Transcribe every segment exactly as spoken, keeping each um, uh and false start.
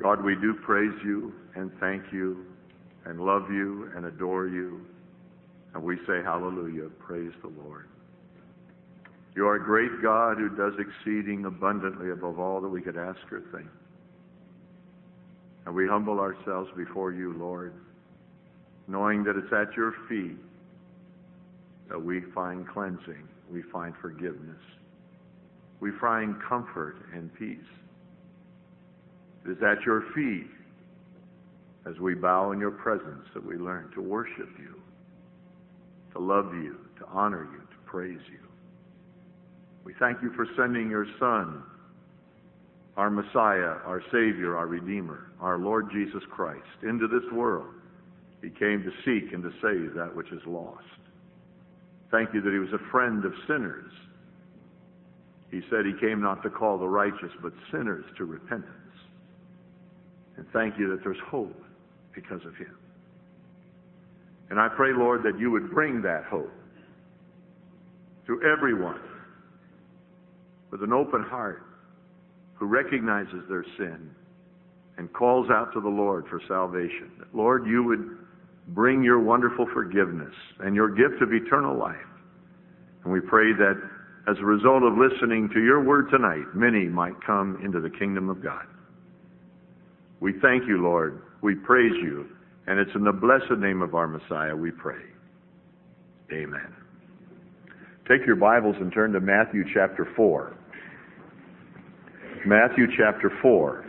God, we do praise you and thank you and love you and adore you. And we say hallelujah, praise the Lord. You are a great God who does exceeding abundantly above all that we could ask or think. And we humble ourselves before you, Lord, knowing that it's at your feet that we find cleansing, we find forgiveness, we find comfort and peace. It is at your feet, as we bow in your presence, that we learn to worship you, to love you, to honor you, to praise you. We thank you for sending your Son, our Messiah, our Savior, our Redeemer, our Lord Jesus Christ, into this world. He came to seek and to save that which is lost. Thank you that he was a friend of sinners. He said he came not to call the righteous, but sinners to repentance. And thank you that there's hope because of him. And I pray, Lord, that you would bring that hope to everyone with an open heart who recognizes their sin and calls out to the Lord for salvation. That, Lord, you would bring your wonderful forgiveness and your gift of eternal life. And we pray that as a result of listening to your word tonight, many might come into the kingdom of God. We thank you, Lord. We praise you. And it's in the blessed name of our Messiah we pray. Amen. Take your Bibles and turn to Matthew chapter four. Matthew chapter four.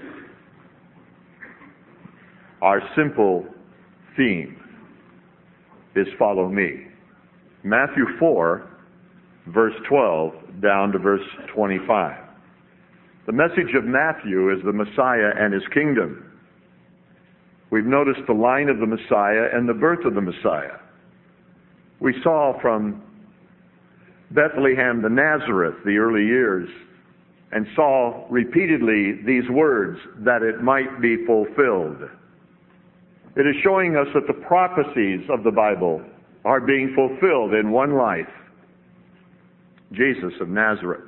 Our simple theme is follow me. Matthew four, verse twelve, down to verse twenty-five. The message of Matthew is the Messiah and his kingdom. We've noticed the line of the Messiah and the birth of the Messiah. We saw from Bethlehem to Nazareth, the early years, and saw repeatedly these words, that it might be fulfilled. It is showing us that the prophecies of the Bible are being fulfilled in one life. Jesus of Nazareth,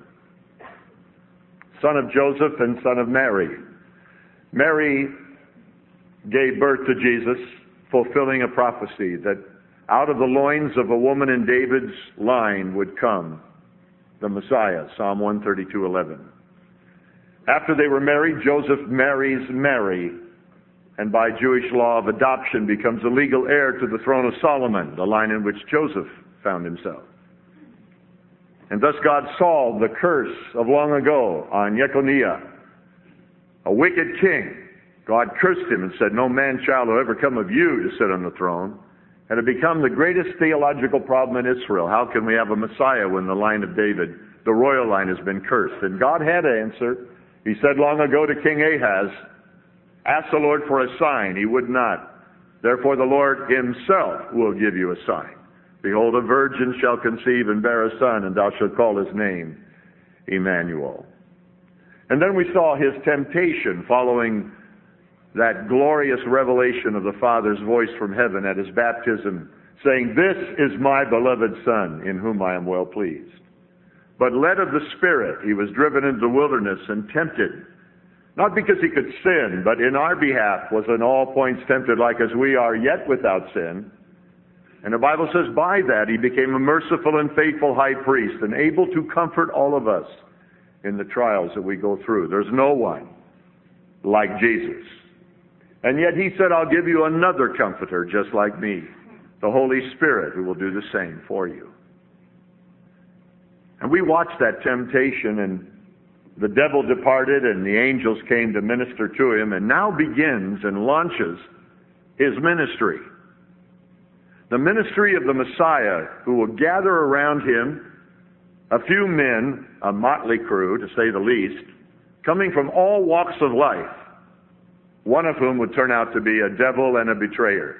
son of Joseph and son of Mary. Mary gave birth to Jesus, fulfilling a prophecy that out of the loins of a woman in David's line would come the Messiah, Psalm one thirty-two eleven. After they were married, Joseph marries Mary, and by Jewish law of adoption becomes a legal heir to the throne of Solomon, the line in which Joseph found himself. And thus God solved the curse of long ago on Jeconiah, a wicked king. God cursed him and said, no man child will ever come of you to sit on the throne. And it became the greatest theological problem in Israel. How can we have a Messiah when the line of David, the royal line, has been cursed? And God had an answer. He said long ago to King Ahaz, ask the Lord for a sign. He would not. Therefore the Lord himself will give you a sign. Behold, a virgin shall conceive and bear a son, and thou shalt call his name Emmanuel. And then we saw his temptation following that glorious revelation of the Father's voice from heaven at his baptism, saying, this is my beloved Son, in whom I am well pleased. But led of the Spirit, he was driven into the wilderness and tempted, not because he could sin, but in our behalf was in all points tempted like as we are, yet without sin. And the Bible says by that he became a merciful and faithful high priest and able to comfort all of us in the trials that we go through. There's no one like Jesus. And yet he said, I'll give you another comforter just like me, the Holy Spirit, who will do the same for you. And we watched that temptation, and the devil departed and the angels came to minister to him, and now begins and launches his ministry. The ministry of the Messiah, who will gather around him a few men, a motley crew to say the least, coming from all walks of life, one of whom would turn out to be a devil and a betrayer.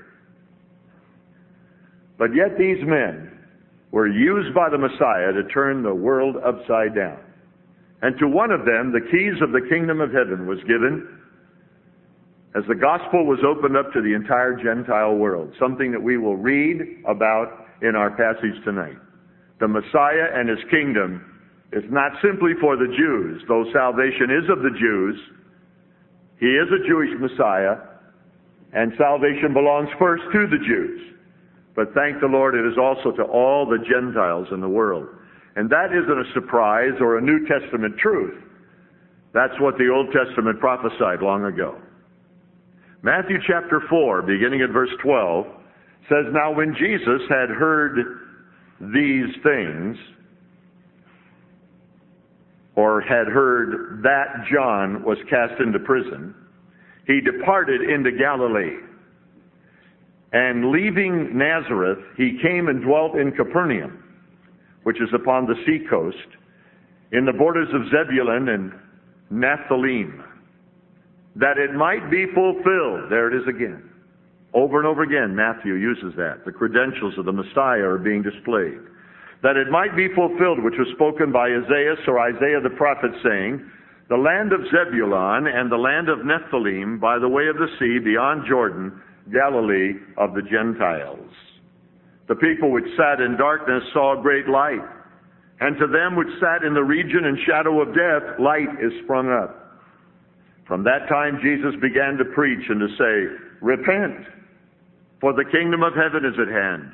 But yet these men were used by the Messiah to turn the world upside down. And to one of them, the keys of the kingdom of heaven was given as the gospel was opened up to the entire Gentile world, something that we will read about in our passage tonight. The Messiah and his kingdom is not simply for the Jews, though salvation is of the Jews. He is a Jewish Messiah, and salvation belongs first to the Jews. But thank the Lord, it is also to all the Gentiles in the world. And that isn't a surprise or a New Testament truth. That's what the Old Testament prophesied long ago. Matthew chapter four, beginning at verse twelve, says, "Now when Jesus had heard these things," or had heard that John was cast into prison, "he departed into Galilee. And leaving Nazareth, he came and dwelt in Capernaum, which is upon the sea coast, in the borders of Zebulun and Naphthalim, that it might be fulfilled." There it is again. Over and over again, Matthew uses that. The credentials of the Messiah are being displayed. "That it might be fulfilled, which was spoken by Isaiah or Isaiah the prophet, saying, the land of Zebulun and the land of Naphthalim by the way of the sea beyond Jordan, Galilee of the Gentiles. The people which sat in darkness saw great light, and to them which sat in the region and shadow of death, light is sprung up. From that time Jesus began to preach and to say, Repent, for the kingdom of heaven is at hand.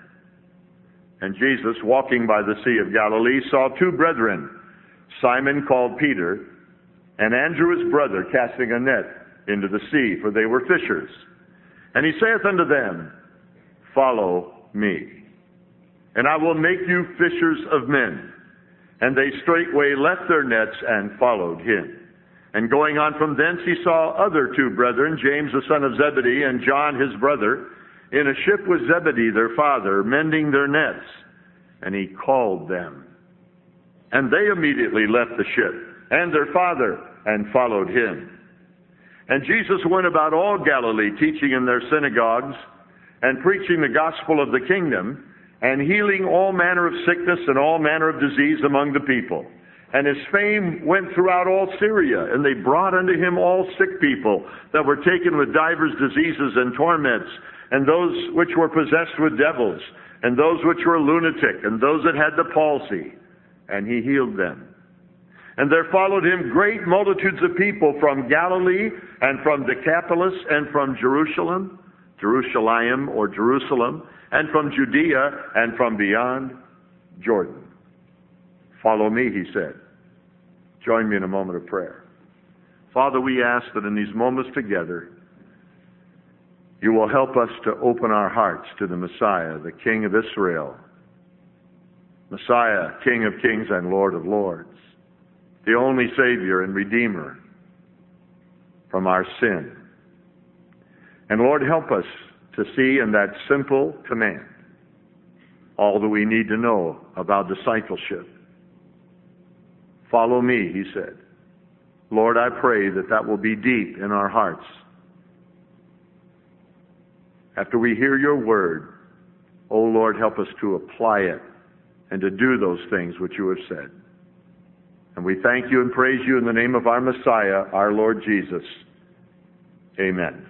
And Jesus, walking by the Sea of Galilee, saw two brethren, Simon called Peter, and Andrew his brother, casting a net into the sea, for they were fishers. And he saith unto them, Follow me, and I will make you fishers of men. And they straightway left their nets and followed him. And going on from thence he saw other two brethren, James the son of Zebedee, and John his brother, in a ship with Zebedee their father, mending their nets. And he called them. And they immediately left the ship, and their father, and followed him. And Jesus went about all Galilee, teaching in their synagogues, and preaching the gospel of the kingdom, and healing all manner of sickness and all manner of disease among the people. And his fame went throughout all Syria, and they brought unto him all sick people that were taken with divers diseases and torments, and those which were possessed with devils, and those which were lunatic, and those that had the palsy, and he healed them. And there followed him great multitudes of people from Galilee, and from Decapolis, and from Jerusalem, Jerusalem or Jerusalem, and from Judea, and from beyond Jordan. Follow me, he said. Join me in a moment of prayer. Father, we ask that in these moments together, you will help us to open our hearts to the Messiah, the King of Israel. Messiah, King of kings and Lord of lords. The only Savior and Redeemer from our sin. And Lord, help us to see in that simple command all that we need to know about discipleship. Follow me, he said. Lord, I pray that that will be deep in our hearts. After we hear your word, oh Lord, help us to apply it and to do those things which you have said. And we thank you and praise you in the name of our Messiah, our Lord Jesus. Amen.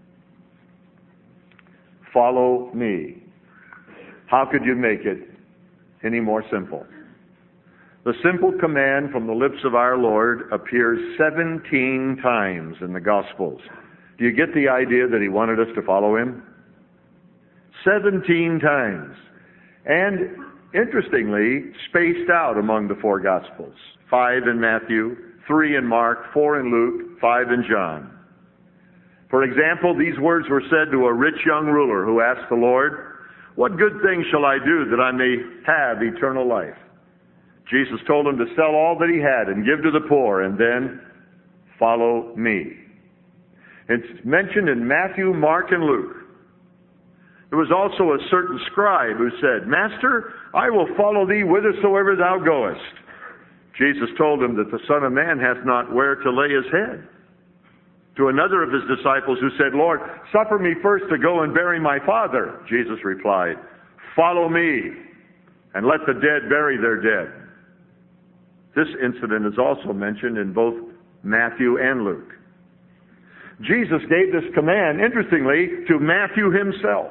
Follow me. How could you make it any more simple? The simple command from the lips of our Lord appears seventeen times in the Gospels. Do you get the idea that he wanted us to follow him? Seventeen times. And interestingly, spaced out among the four Gospels. Five in Matthew, three in Mark, four in Luke, five in John. For example, these words were said to a rich young ruler who asked the Lord, What good thing shall I do that I may have eternal life? Jesus told him to sell all that he had and give to the poor, and then follow me. It's mentioned in Matthew, Mark, and Luke. There was also a certain scribe who said, Master, I will follow thee whithersoever thou goest. Jesus told him that the Son of Man hath not where to lay his head. To another of his disciples who said, Lord, suffer me first to go and bury my father, Jesus replied, Follow me, and let the dead bury their dead. This incident is also mentioned in both Matthew and Luke. Jesus gave this command, interestingly, to Matthew himself.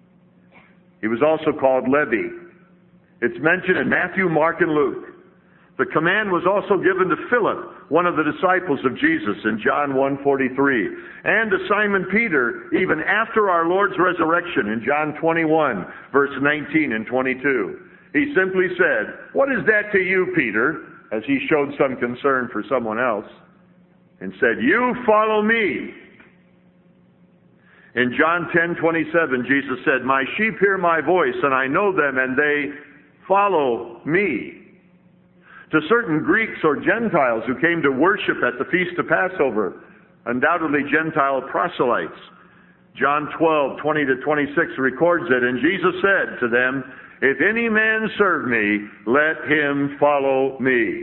He was also called Levi. It's mentioned in Matthew, Mark, and Luke. The command was also given to Philip, one of the disciples of Jesus, in John one forty-three, and to Simon Peter, even after our Lord's resurrection, in John twenty-one, verse nineteen and twenty-two. He simply said, "What is that to you, Peter?" as he showed some concern for someone else, and said, "You follow me." In John ten twenty-seven, Jesus said, "My sheep hear my voice, and I know them, and they follow me." To certain Greeks or Gentiles who came to worship at the Feast of Passover, undoubtedly Gentile proselytes, John twelve twenty to twenty-six records it, and Jesus said to them, "If any man serve me, let him follow me."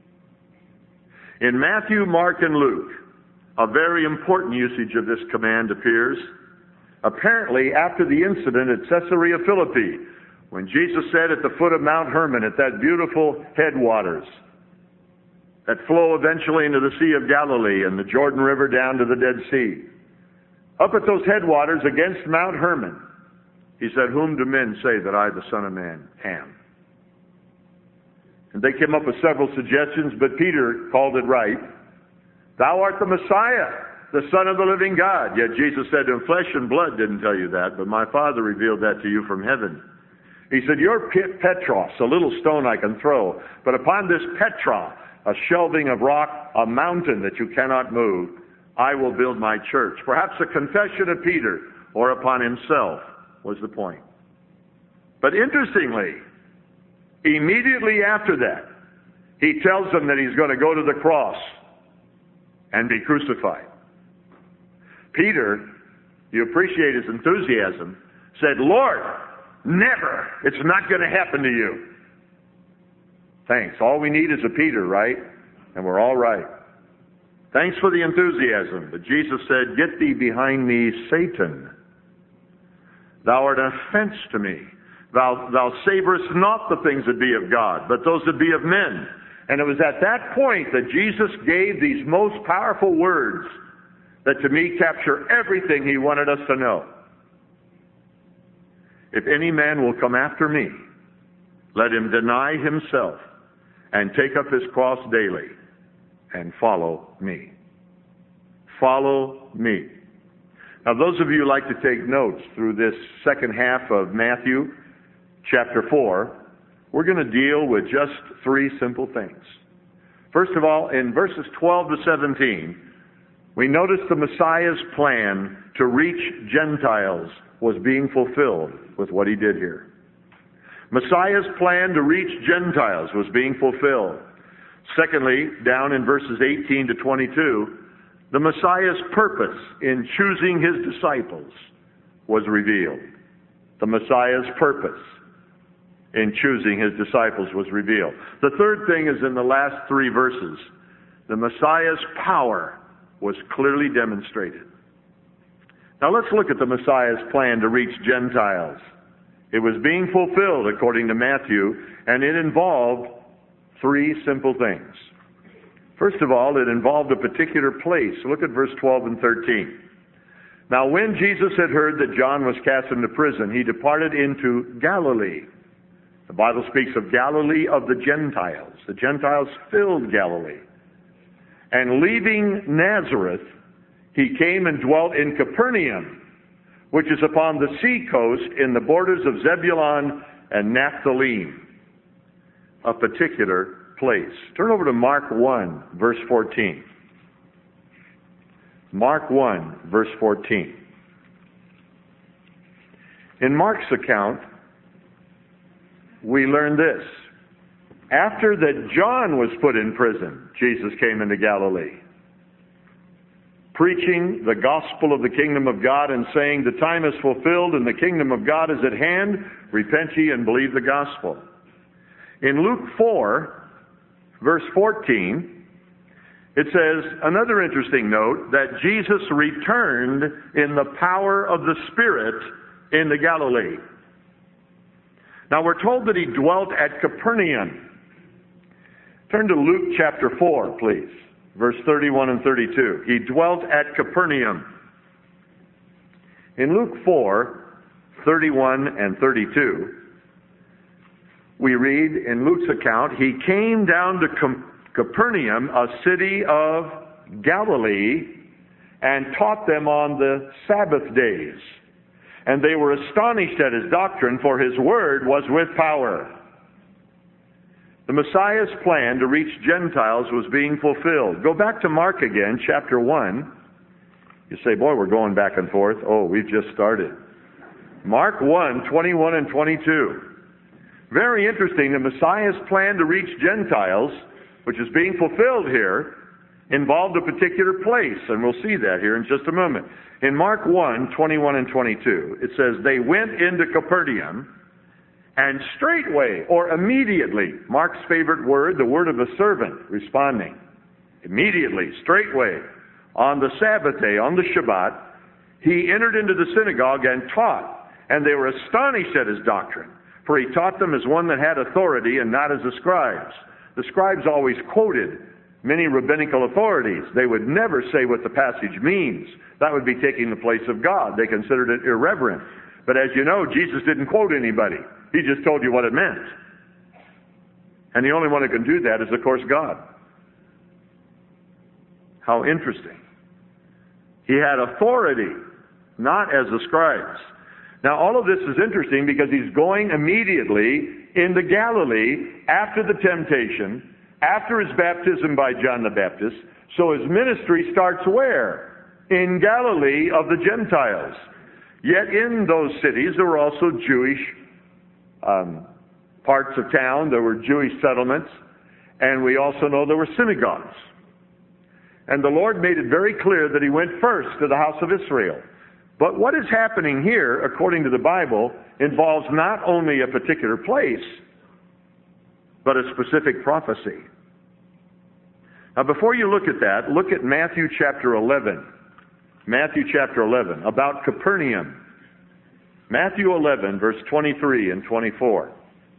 In Matthew, Mark, and Luke, a very important usage of this command appears, apparently after the incident at Caesarea Philippi, when Jesus said at the foot of Mount Hermon, at that beautiful headwaters that flow eventually into the Sea of Galilee and the Jordan River down to the Dead Sea, up at those headwaters against Mount Hermon, he said, "Whom do men say that I, the Son of Man, am?" And they came up with several suggestions, but Peter called it right. "Thou art the Messiah, the Son of the living God." Yet Jesus said to him, "Flesh and blood didn't tell you that, but my Father revealed that to you from heaven." He said, "You're Petros, a little stone I can throw, but upon this Petra, a shelving of rock, a mountain that you cannot move, I will build my church." Perhaps a confession of Peter, or upon himself, was the point. But interestingly, immediately after that, he tells them that he's going to go to the cross and be crucified. Peter, you appreciate his enthusiasm, said, "Lord, never. It's not going to happen to you." Thanks. All we need is a Peter, right? And we're all right. Thanks for the enthusiasm. But Jesus said, "Get thee behind me, Satan. Thou art an offense to me. Thou, thou savorest not the things that be of God, but those that be of men." And it was at that point that Jesus gave these most powerful words that to me capture everything he wanted us to know. "If any man will come after me, let him deny himself and take up his cross daily and follow me." Follow me. Now, those of you who like to take notes through this second half of Matthew chapter four, we're going to deal with just three simple things. First of all, in verses twelve to seventeen, we notice the Messiah's plan to reach Gentiles was being fulfilled with what he did here. Messiah's plan to reach Gentiles was being fulfilled. Secondly, down in verses eighteen to twenty-two, the Messiah's purpose in choosing his disciples was revealed. The Messiah's purpose in choosing his disciples was revealed. The third thing is in the last three verses. The Messiah's power was clearly demonstrated. Now let's look at the Messiah's plan to reach Gentiles. It was being fulfilled according to Matthew, and it involved three simple things. First of all, it involved a particular place. Look at verse twelve and thirteen. "Now when Jesus had heard that John was cast into prison, he departed into Galilee." The Bible speaks of Galilee of the Gentiles. The Gentiles filled Galilee. "And leaving Nazareth, he came and dwelt in Capernaum, which is upon the sea coast in the borders of Zebulun and Naphtali." A particular place. Turn over to Mark one, verse fourteen. Mark one, verse fourteen. In Mark's account, we learn this. After that John was put in prison, Jesus came into Galilee, preaching the gospel of the kingdom of God and saying, "The time is fulfilled and the kingdom of God is at hand. Repent ye and believe the gospel." In Luke four, verse fourteen, it says, another interesting note, that Jesus returned in the power of the Spirit into Galilee. Now we're told that he dwelt at Capernaum. Turn to Luke chapter four, please. Verse thirty-one and thirty-two. He dwelt at Capernaum. In Luke four, thirty-one and thirty-two, we read in Luke's account, he came down to Capernaum, a city of Galilee, and taught them on the Sabbath days. And they were astonished at his doctrine, for his word was with power. The Messiah's plan to reach Gentiles was being fulfilled. Go back to Mark again, chapter one. You say, boy, we're going back and forth. Oh, we've just started. Mark one, twenty-one and twenty-two. Very interesting. The Messiah's plan to reach Gentiles, which is being fulfilled here, involved a particular place, and we'll see that here in just a moment. In Mark one, twenty-one and twenty-two, it says, they went into Capernaum, and straightway, or immediately, Mark's favorite word, the word of a servant, responding. Immediately, straightway, on the Sabbath day, on the Shabbat, he entered into the synagogue and taught, and they were astonished at his doctrine, for he taught them as one that had authority and not as the scribes. The scribes always quoted many rabbinical authorities. They would never say what the passage means. That would be taking the place of God. They considered it irreverent. But as you know, Jesus didn't quote anybody. He just told you what it meant. And the only one who can do that is, of course, God. How interesting. He had authority, not as the scribes. Now, all of this is interesting because he's going immediately into Galilee after the temptation, after his baptism by John the Baptist. So his ministry starts where? In Galilee of the Gentiles. Yet in those cities there were also Jewish um, parts of town. There were Jewish settlements. And we also know there were synagogues. And the Lord made it very clear that he went first to the house of Israel. But what is happening here, according to the Bible, involves not only a particular place, but a specific prophecy. Now, before you look at that, look at Matthew chapter eleven. Matthew chapter eleven, about Capernaum. Matthew eleven, verse twenty-three and twenty-four.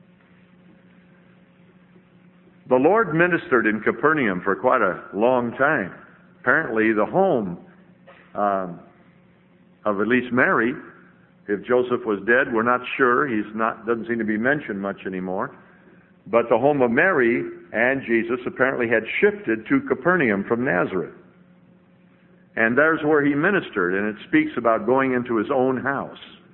The Lord ministered in Capernaum for quite a long time. Apparently, the home um, of at least Mary. If Joseph was dead, we're not sure. He's not doesn't seem to be mentioned much anymore. But the home of Mary and Jesus apparently had shifted to Capernaum from Nazareth. And there's where he ministered, and it speaks about going into his own house.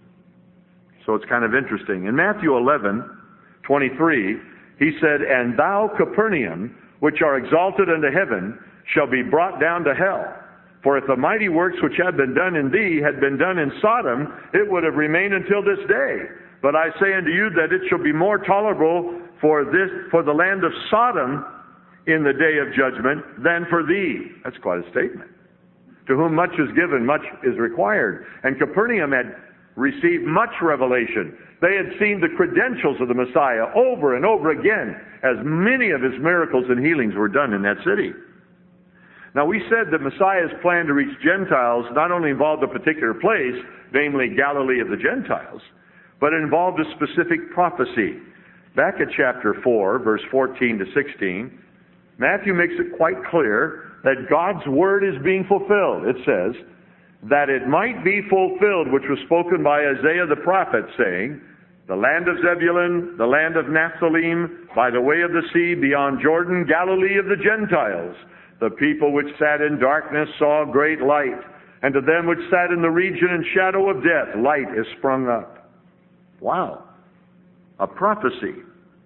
So it's kind of interesting. In Matthew eleven, twenty-three, he said, and thou, Capernaum, which are exalted unto heaven, shall be brought down to hell. For if the mighty works which have been done in thee had been done in Sodom, it would have remained until this day. But I say unto you that it shall be more tolerable for this for the land of Sodom in the day of judgment than for thee. That's quite a statement. To whom much is given, much is required. And Capernaum had received much revelation. They had seen the credentials of the Messiah over and over again, as many of his miracles and healings were done in that city. Now, we said that Messiah's plan to reach Gentiles not only involved a particular place, namely Galilee of the Gentiles, but it involved a specific prophecy. Back at chapter four, verse fourteen to sixteen, Matthew makes it quite clear that God's word is being fulfilled. It says, that it might be fulfilled which was spoken by Isaiah the prophet, saying, the land of Zebulun, the land of Naphtali, by the way of the sea, beyond Jordan, Galilee of the Gentiles. The people which sat in darkness saw great light, and to them which sat in the region and shadow of death, light is sprung up. Wow. A prophecy.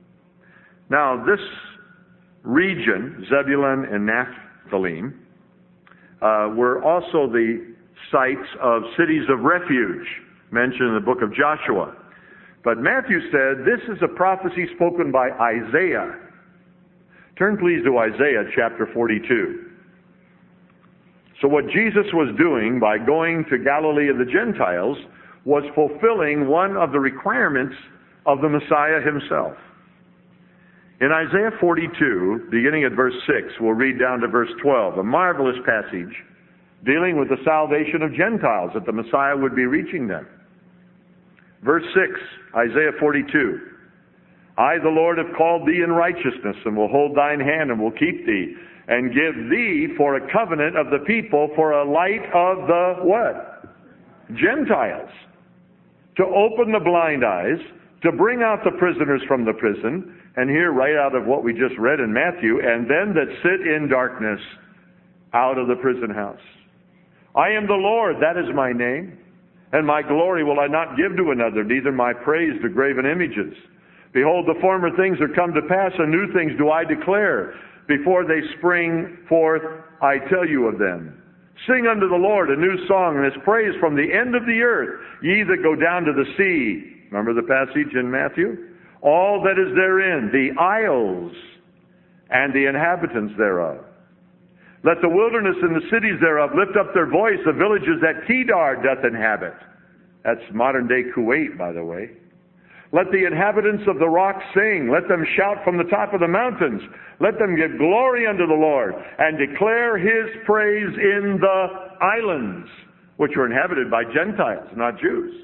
Now, this region, Zebulun and Naphtali, uh, were also the sites of cities of refuge mentioned in the book of Joshua. But Matthew said this is a prophecy spoken by Isaiah. Turn please to Isaiah chapter forty-two. So what Jesus was doing by going to Galilee of the Gentiles was fulfilling one of the requirements of the Messiah himself. In Isaiah forty-two, beginning at verse six, we'll read down to verse twelve, a marvelous passage dealing with the salvation of Gentiles, that the Messiah would be reaching them. Verse six, Isaiah forty-two. I, the Lord, have called thee in righteousness, and will hold thine hand, and will keep thee, and give thee for a covenant of the people, for a light of the what? Gentiles. To open the blind eyes, to bring out the prisoners from the prison, and here right out of what we just read in Matthew, and them that sit in darkness out of the prison house. I am the Lord, that is my name, and my glory will I not give to another, neither my praise to graven images. Behold, the former things are come to pass, and new things do I declare. Before they spring forth, I tell you of them. Sing unto the Lord a new song, and his praise from the end of the earth, ye that go down to the sea. Remember the passage in Matthew? All that is therein, the isles and the inhabitants thereof. Let the wilderness and the cities thereof lift up their voice, the villages that Kedar doth inhabit. That's modern day Kuwait, by the way. Let the inhabitants of the rocks sing. Let them shout from the top of the mountains. Let them give glory unto the Lord and declare his praise in the islands, which are inhabited by Gentiles, not Jews.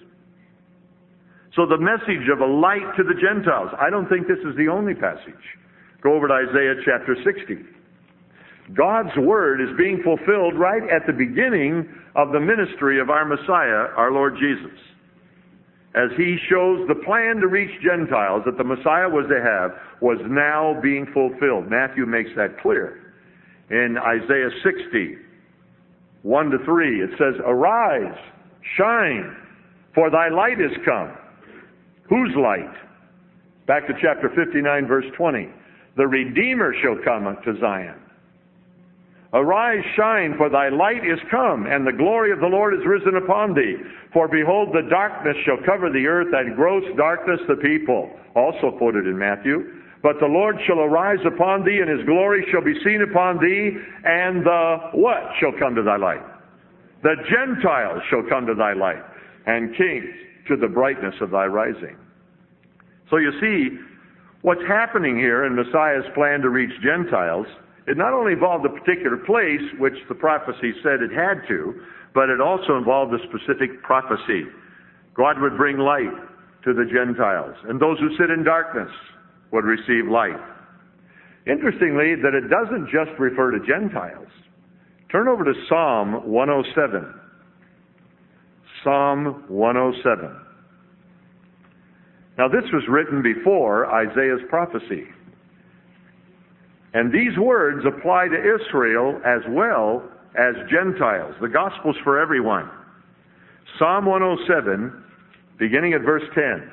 So the message of a light to the Gentiles. I don't think this is the only passage. Go over to Isaiah chapter sixty. God's word is being fulfilled right at the beginning of the ministry of our Messiah, our Lord Jesus, as he shows the plan to reach Gentiles that the Messiah was to have was now being fulfilled. Matthew makes that clear. In Isaiah sixty, one to three, it says, Arise, shine, for thy light is come. Whose light? Back to chapter fifty-nine, verse twenty. The Redeemer shall come to Zion. Arise, shine, for thy light is come, and the glory of the Lord is risen upon thee. For behold, the darkness shall cover the earth, and gross darkness the people. Also quoted in Matthew. But the Lord shall arise upon thee, and his glory shall be seen upon thee, and the what shall come to thy light? The Gentiles shall come to thy light, and kings to the brightness of thy rising. So you see, what's happening here in Messiah's plan to reach Gentiles, it not only involved a particular place, which the prophecy said it had to, but it also involved a specific prophecy. God would bring light to the Gentiles, and those who sit in darkness would receive light. Interestingly, that it doesn't just refer to Gentiles. Turn over to Psalm one oh seven. Psalm one oh seven. Now this was written before Isaiah's prophecy. And these words apply to Israel as well as Gentiles. The gospel's for everyone. Psalm one oh seven, beginning at verse ten.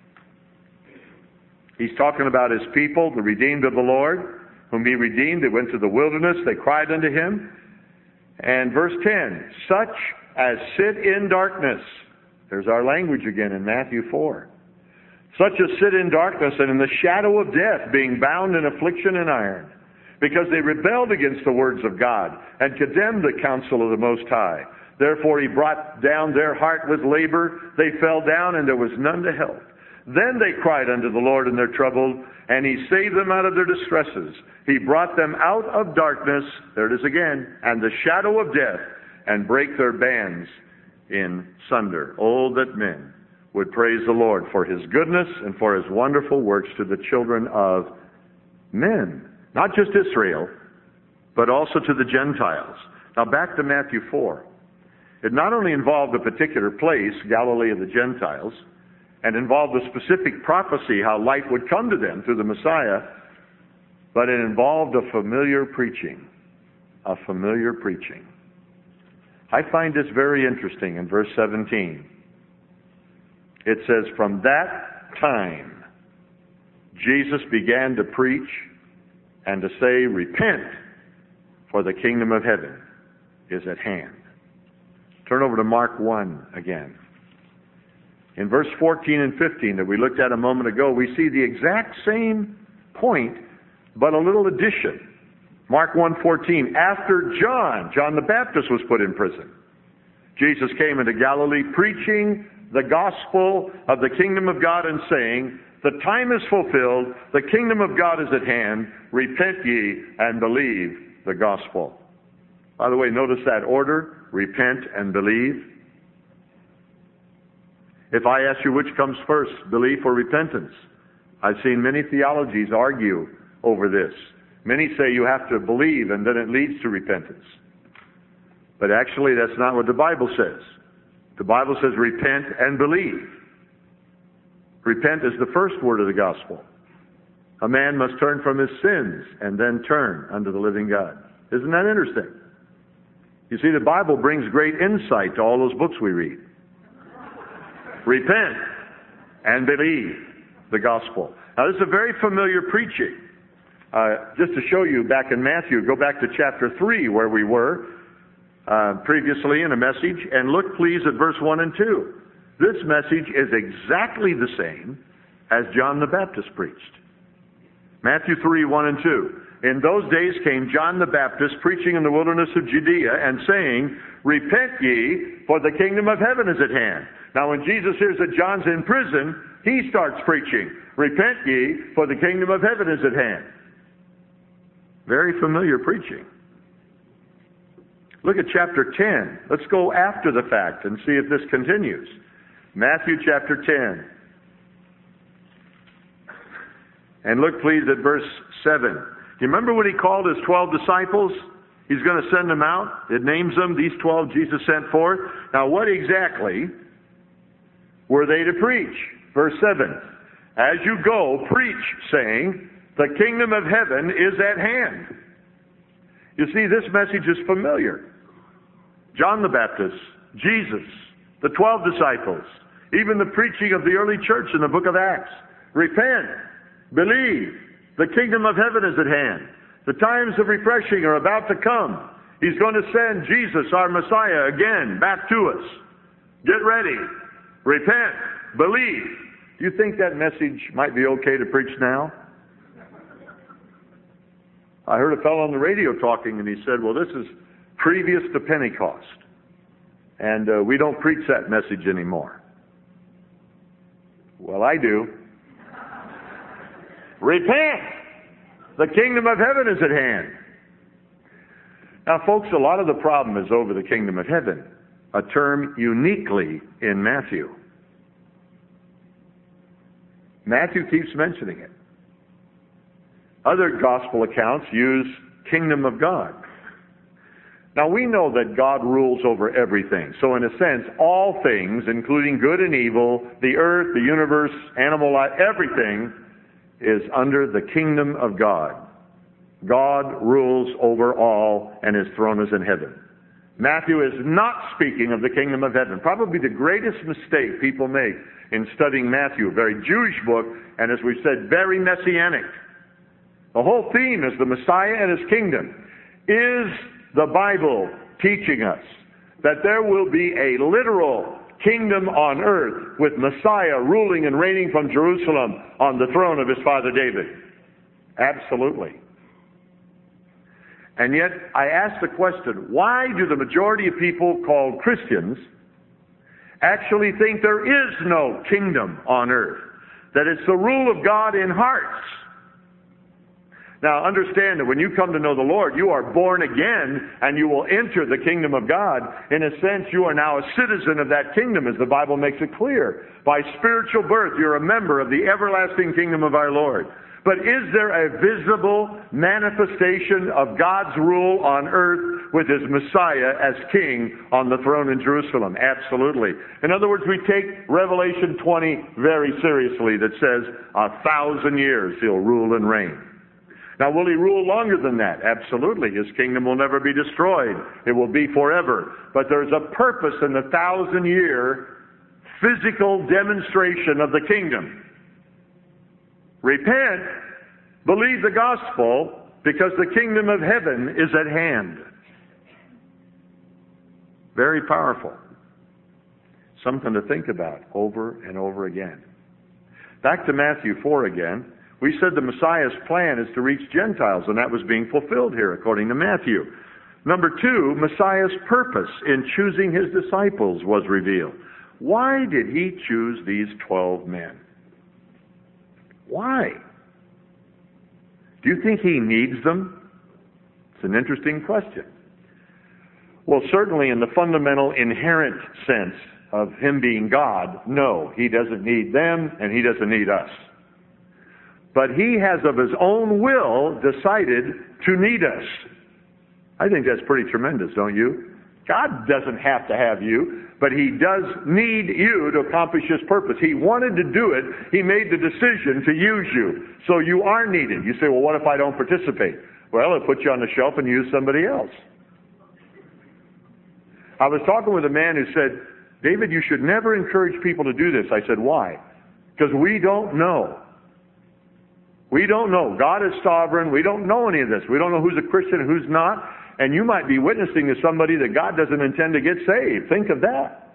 He's talking about his people, the redeemed of the Lord, whom he redeemed. They went to the wilderness. They cried unto him. And verse ten, such as sit in darkness. There's our language again in Matthew four. Such as sit in darkness and in the shadow of death, being bound in affliction and iron, because they rebelled against the words of God and condemned the counsel of the Most High. Therefore he brought down their heart with labor. They fell down, and there was none to help. Then they cried unto the Lord in their trouble, and he saved them out of their distresses. He brought them out of darkness, there it is again, and the shadow of death, and brake their bands in sunder. Oh, that men would praise the Lord for his goodness and for his wonderful works to the children of men. Not just Israel, but also to the Gentiles. Now back to Matthew four. It not only involved a particular place, Galilee of the Gentiles, and involved a specific prophecy how light would come to them through the Messiah, but it involved a familiar preaching. A familiar preaching. I find this very interesting in verse seventeen. It says, from that time, Jesus began to preach and to say, repent, for the kingdom of heaven is at hand. Turn over to Mark one again. In verse fourteen and fifteen that we looked at a moment ago, we see the exact same point, but a little addition. Mark one fourteen, after John, John the Baptist was put in prison, Jesus came into Galilee preaching the gospel of the kingdom of God and saying, the time is fulfilled, the kingdom of God is at hand, repent ye and believe the gospel. By the way, notice that order, repent and believe. If I ask you which comes first, belief or repentance, I've seen many theologies argue over this. Many say you have to believe and then it leads to repentance. But actually that's not what the Bible says. The Bible says repent and believe. Repent is the first word of the gospel. A man must turn from his sins and then turn unto the living God. Isn't that interesting? You see, the Bible brings great insight to all those books we read. Repent and believe the gospel. Now, this is a very familiar preaching. Uh, just to show you, back in Matthew, go back to chapter three where we were uh, previously in a message, and look please at verse one and two. This message is exactly the same as John the Baptist preached. Matthew three, one and two. In those days came John the Baptist preaching in the wilderness of Judea and saying, Repent ye, for the kingdom of heaven is at hand. Now when Jesus hears that John's in prison, he starts preaching, Repent ye, for the kingdom of heaven is at hand. Very familiar preaching. Look at chapter ten. Let's go after the fact and see if this continues. Matthew chapter ten. And look please at verse seven. Do you remember when he called his twelve disciples? He's going to send them out. It names them, these twelve Jesus sent forth. Now what exactly were they to preach? Verse seven. As you go, preach, saying, the kingdom of heaven is at hand. You see, this message is familiar. John the Baptist, Jesus, the twelve disciples, even the preaching of the early church in the book of Acts. Repent, believe, the kingdom of heaven is at hand. The times of refreshing are about to come. He's going to send Jesus, our Messiah, again back to us. Get ready. Repent. Believe. Do you think that message might be okay to preach now? I heard a fellow on the radio talking, and he said, well, this is previous to Pentecost, and uh, we don't preach that message anymore. Well, I do. Repent! The kingdom of heaven is at hand. Now, folks, a lot of the problem is over the kingdom of heaven, a term uniquely in Matthew. Matthew keeps mentioning it. Other gospel accounts use kingdom of God. Now, we know that God rules over everything. So, in a sense, all things, including good and evil, the earth, the universe, animal life, everything is under the kingdom of God. God rules over all, and his throne is in heaven. Matthew is not speaking of the kingdom of heaven. Probably the greatest mistake people make in studying Matthew, a very Jewish book, and as we said, very messianic. The whole theme is the Messiah and his kingdom. Is the Bible teaching us that there will be a literal kingdom on earth with Messiah ruling and reigning from Jerusalem on the throne of his father David? Absolutely. And yet, I ask the question, why do the majority of people called Christians actually think there is no kingdom on earth? That it's the rule of God in hearts? Now, understand that when you come to know the Lord, you are born again, and you will enter the kingdom of God. In a sense, you are now a citizen of that kingdom, as the Bible makes it clear. By spiritual birth, you're a member of the everlasting kingdom of our Lord. But is there a visible manifestation of God's rule on earth with his Messiah as king on the throne in Jerusalem? Absolutely. In other words, we take Revelation twenty very seriously, that says a thousand years he'll rule and reign. Now, will he rule longer than that? Absolutely. His kingdom will never be destroyed. It will be forever. But there's a purpose in the thousand-year physical demonstration of the kingdom. Repent, believe the gospel, because the kingdom of heaven is at hand. Very powerful. Something to think about over and over again. Back to Matthew four again. We said the Messiah's plan is to reach Gentiles, and that was being fulfilled here, according to Matthew. Number two, Messiah's purpose in choosing his disciples was revealed. Why did he choose these twelve men? Why? Do you think he needs them? It's an interesting question. Well, certainly in the fundamental, inherent sense of him being God, no, he doesn't need them, and he doesn't need us. But he has of his own will decided to need us. I think that's pretty tremendous, don't you? God doesn't have to have you, but He does need you to accomplish His purpose. He wanted to do it. He made the decision to use you. So you are needed. You say, well, what if I don't participate? Well, He'll put you on the shelf and use somebody else. I was talking with a man who said, David, you should never encourage people to do this. I said, why? Because we don't know. We don't know. God is sovereign. We don't know any of this. We don't know who's a Christian and who's not. And you might be witnessing to somebody that God doesn't intend to get saved. Think of that.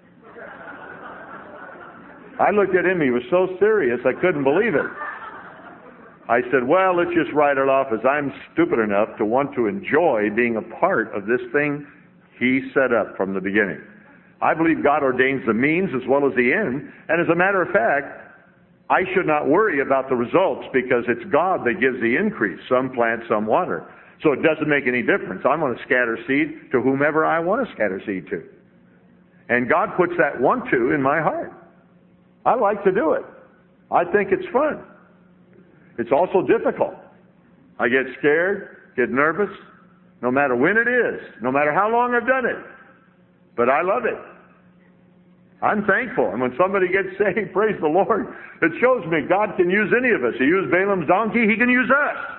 I looked at him. He was so serious, I couldn't believe it. I said, well, let's just write it off as I'm stupid enough to want to enjoy being a part of this thing He set up from the beginning. I believe God ordains the means as well as the end. And as a matter of fact, I should not worry about the results because it's God that gives the increase. Some plant, some water. So it doesn't make any difference. I'm going to scatter seed to whomever I want to scatter seed to. And God puts that want to in my heart. I like to do it. I think it's fun. It's also difficult. I get scared, get nervous, no matter when it is, no matter how long I've done it. But I love it. I'm thankful. And when somebody gets saved, praise the Lord, it shows me God can use any of us. He used Balaam's donkey, He can use us.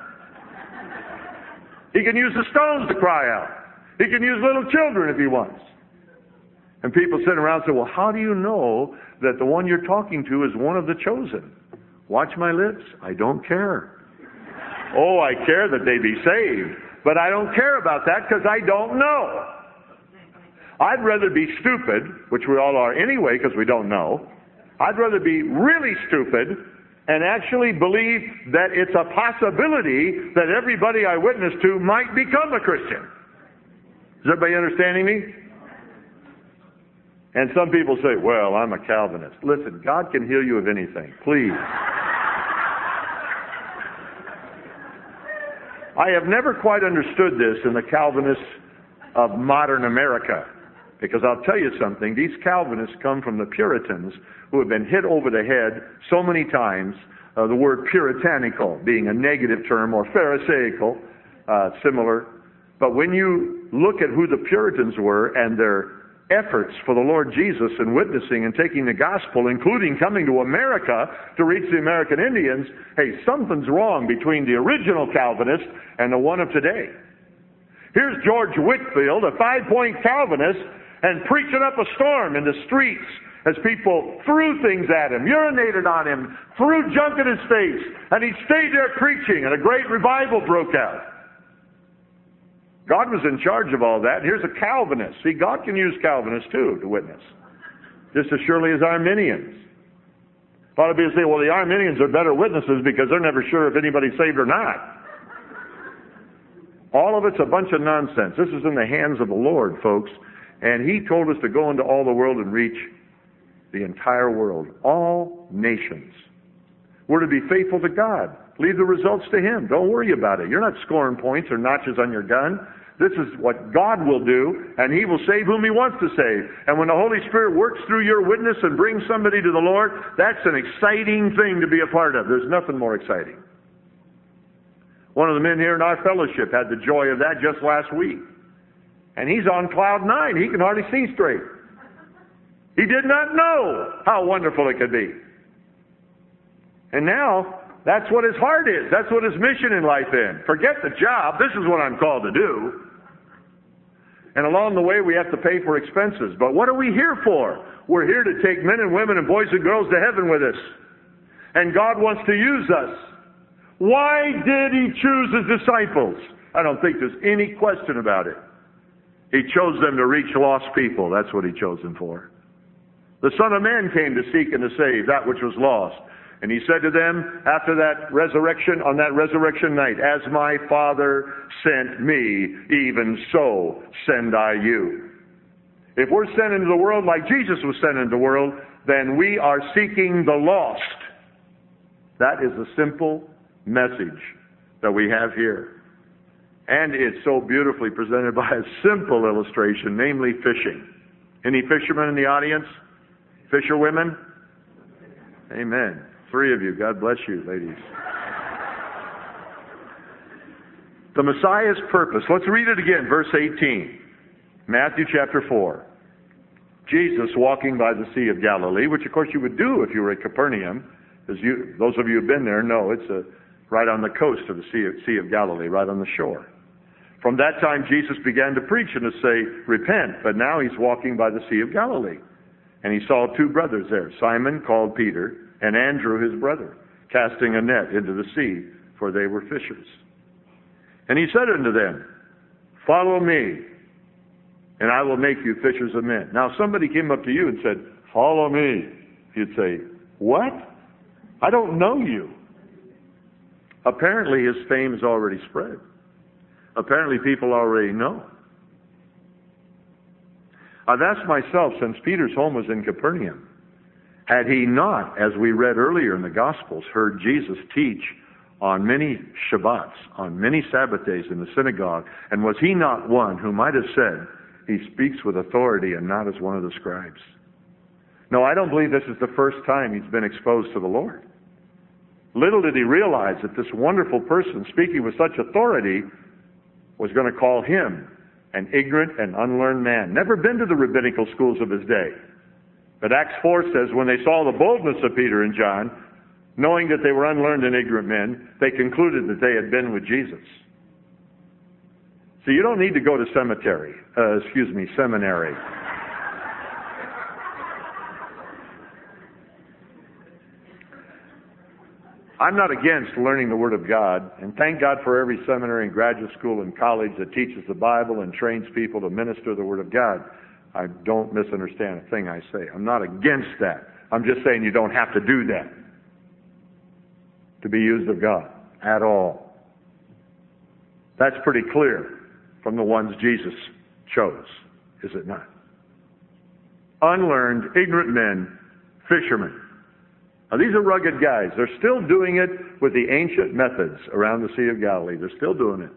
He can use the stones to cry out. He can use little children if He wants. And people sit around and say, well, how do you know that the one you're talking to is one of the chosen? Watch my lips. I don't care. Oh, I care that they be saved. But I don't care about that because I don't know. I'd rather be stupid, which we all are anyway because we don't know. I'd rather be really stupid and actually believe that it's a possibility that everybody I witness to might become a Christian. Is everybody understanding me? And some people say, well, I'm a Calvinist. Listen, God can heal you of anything. Please. I have never quite understood this in the Calvinists of modern America. Because I'll tell you something, these Calvinists come from the Puritans who have been hit over the head so many times, uh, the word puritanical being a negative term, or pharisaical, uh, similar. But when you look at who the Puritans were and their efforts for the Lord Jesus in witnessing and taking the gospel, including coming to America to reach the American Indians, hey, something's wrong between the original Calvinist and the one of today. Here's George Whitefield, a five-point Calvinist, and preaching up a storm in the streets as people threw things at him, urinated on him, threw junk in his face, and he stayed there preaching, and a great revival broke out. God was in charge of all that. Here's a Calvinist. See, God can use Calvinists too to witness, just as surely as Arminians. A lot of people say, well, the Arminians are better witnesses because they're never sure if anybody's saved or not. All of it's a bunch of nonsense. This is in the hands of the Lord, folks. And He told us to go into all the world and reach the entire world, all nations. We're to be faithful to God. Leave the results to Him. Don't worry about it. You're not scoring points or notches on your gun. This is what God will do, and He will save whom He wants to save. And when the Holy Spirit works through your witness and brings somebody to the Lord, that's an exciting thing to be a part of. There's nothing more exciting. One of the men here in our fellowship had the joy of that just last week. And he's on cloud nine. He can hardly see straight. He did not know how wonderful it could be. And now, that's what his heart is. That's what his mission in life is. Forget the job. This is what I'm called to do. And along the way, we have to pay for expenses. But what are we here for? We're here to take men and women and boys and girls to heaven with us. And God wants to use us. Why did He choose His disciples? I don't think there's any question about it. He chose them to reach lost people. That's what He chose them for. The Son of Man came to seek and to save that which was lost. And He said to them after that resurrection, on that resurrection night, as my Father sent me, even so send I you. If we're sent into the world like Jesus was sent into the world, then we are seeking the lost. That is the simple message that we have here. And it's so beautifully presented by a simple illustration, namely fishing. Any fishermen in the audience? Fisher women? Amen. Three of you. God bless you, ladies. The Messiah's purpose. Let's read it again, verse eighteen. Matthew chapter four. Jesus walking by the Sea of Galilee, which of course you would do if you were at Capernaum, as you, those of you who've been there know it's a, right on the coast of the sea of, sea of Galilee, right on the shore. From that time, Jesus began to preach and to say, repent, but now he's walking by the Sea of Galilee. And he saw two brothers there, Simon called Peter, and Andrew his brother, casting a net into the sea, for they were fishers. And he said unto them, follow me, and I will make you fishers of men. Now, if somebody came up to you and said, follow me, you'd say, what? I don't know you. Apparently, his fame has already spread. Apparently, people already know. I've asked myself, since Peter's home was in Capernaum, had he not, as we read earlier in the Gospels, heard Jesus teach on many Shabbats, on many Sabbath days in the synagogue, and was he not one who might have said, he speaks with authority and not as one of the scribes? No, I don't believe this is the first time he's been exposed to the Lord. Little did he realize that this wonderful person speaking with such authority was going to call him an ignorant and unlearned man, never been to the rabbinical schools of his day. But Acts four says, when they saw the boldness of Peter and John, knowing that they were unlearned and ignorant men, they concluded that they had been with Jesus. So you don't need to go to cemetery, uh, excuse me, seminary. I'm not against learning the Word of God, and thank God for every seminary and graduate school and college that teaches the Bible and trains people to minister the Word of God. I don't misunderstand a thing I say. I'm not against that. I'm just saying you don't have to do that to be used of God at all. That's pretty clear from the ones Jesus chose, is it not? Unlearned, ignorant men, fishermen. Now, these are rugged guys. They're still doing it with the ancient methods around the Sea of Galilee. They're still doing it.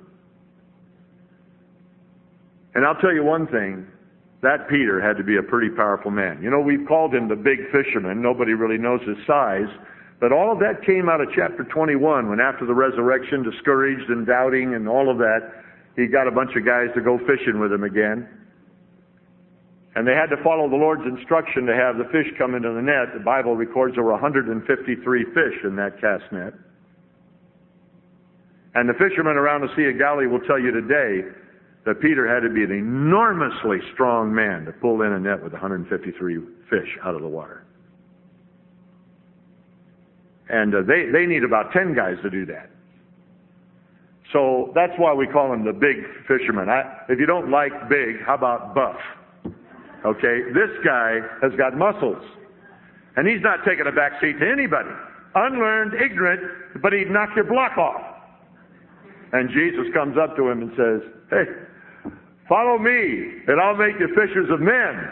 And I'll tell you one thing, that Peter had to be a pretty powerful man. You know, we've called him the big fisherman. Nobody really knows his size. But all of that came out of chapter twenty-one, when after the resurrection, discouraged and doubting and all of that, he got a bunch of guys to go fishing with him again. And they had to follow the Lord's instruction to have the fish come into the net. The Bible records there were one hundred fifty-three fish in that cast net. And the fishermen around the Sea of Galilee will tell you today that Peter had to be an enormously strong man to pull in a net with one hundred fifty-three fish out of the water. And uh, they, they need about ten guys to do that. So that's why we call him the big fisherman. I, if you don't like big, how about buff? Okay, this guy has got muscles. And he's not taking a back seat to anybody. Unlearned, ignorant, but he'd knock your block off. And Jesus comes up to him and says, hey, follow me, and I'll make you fishers of men.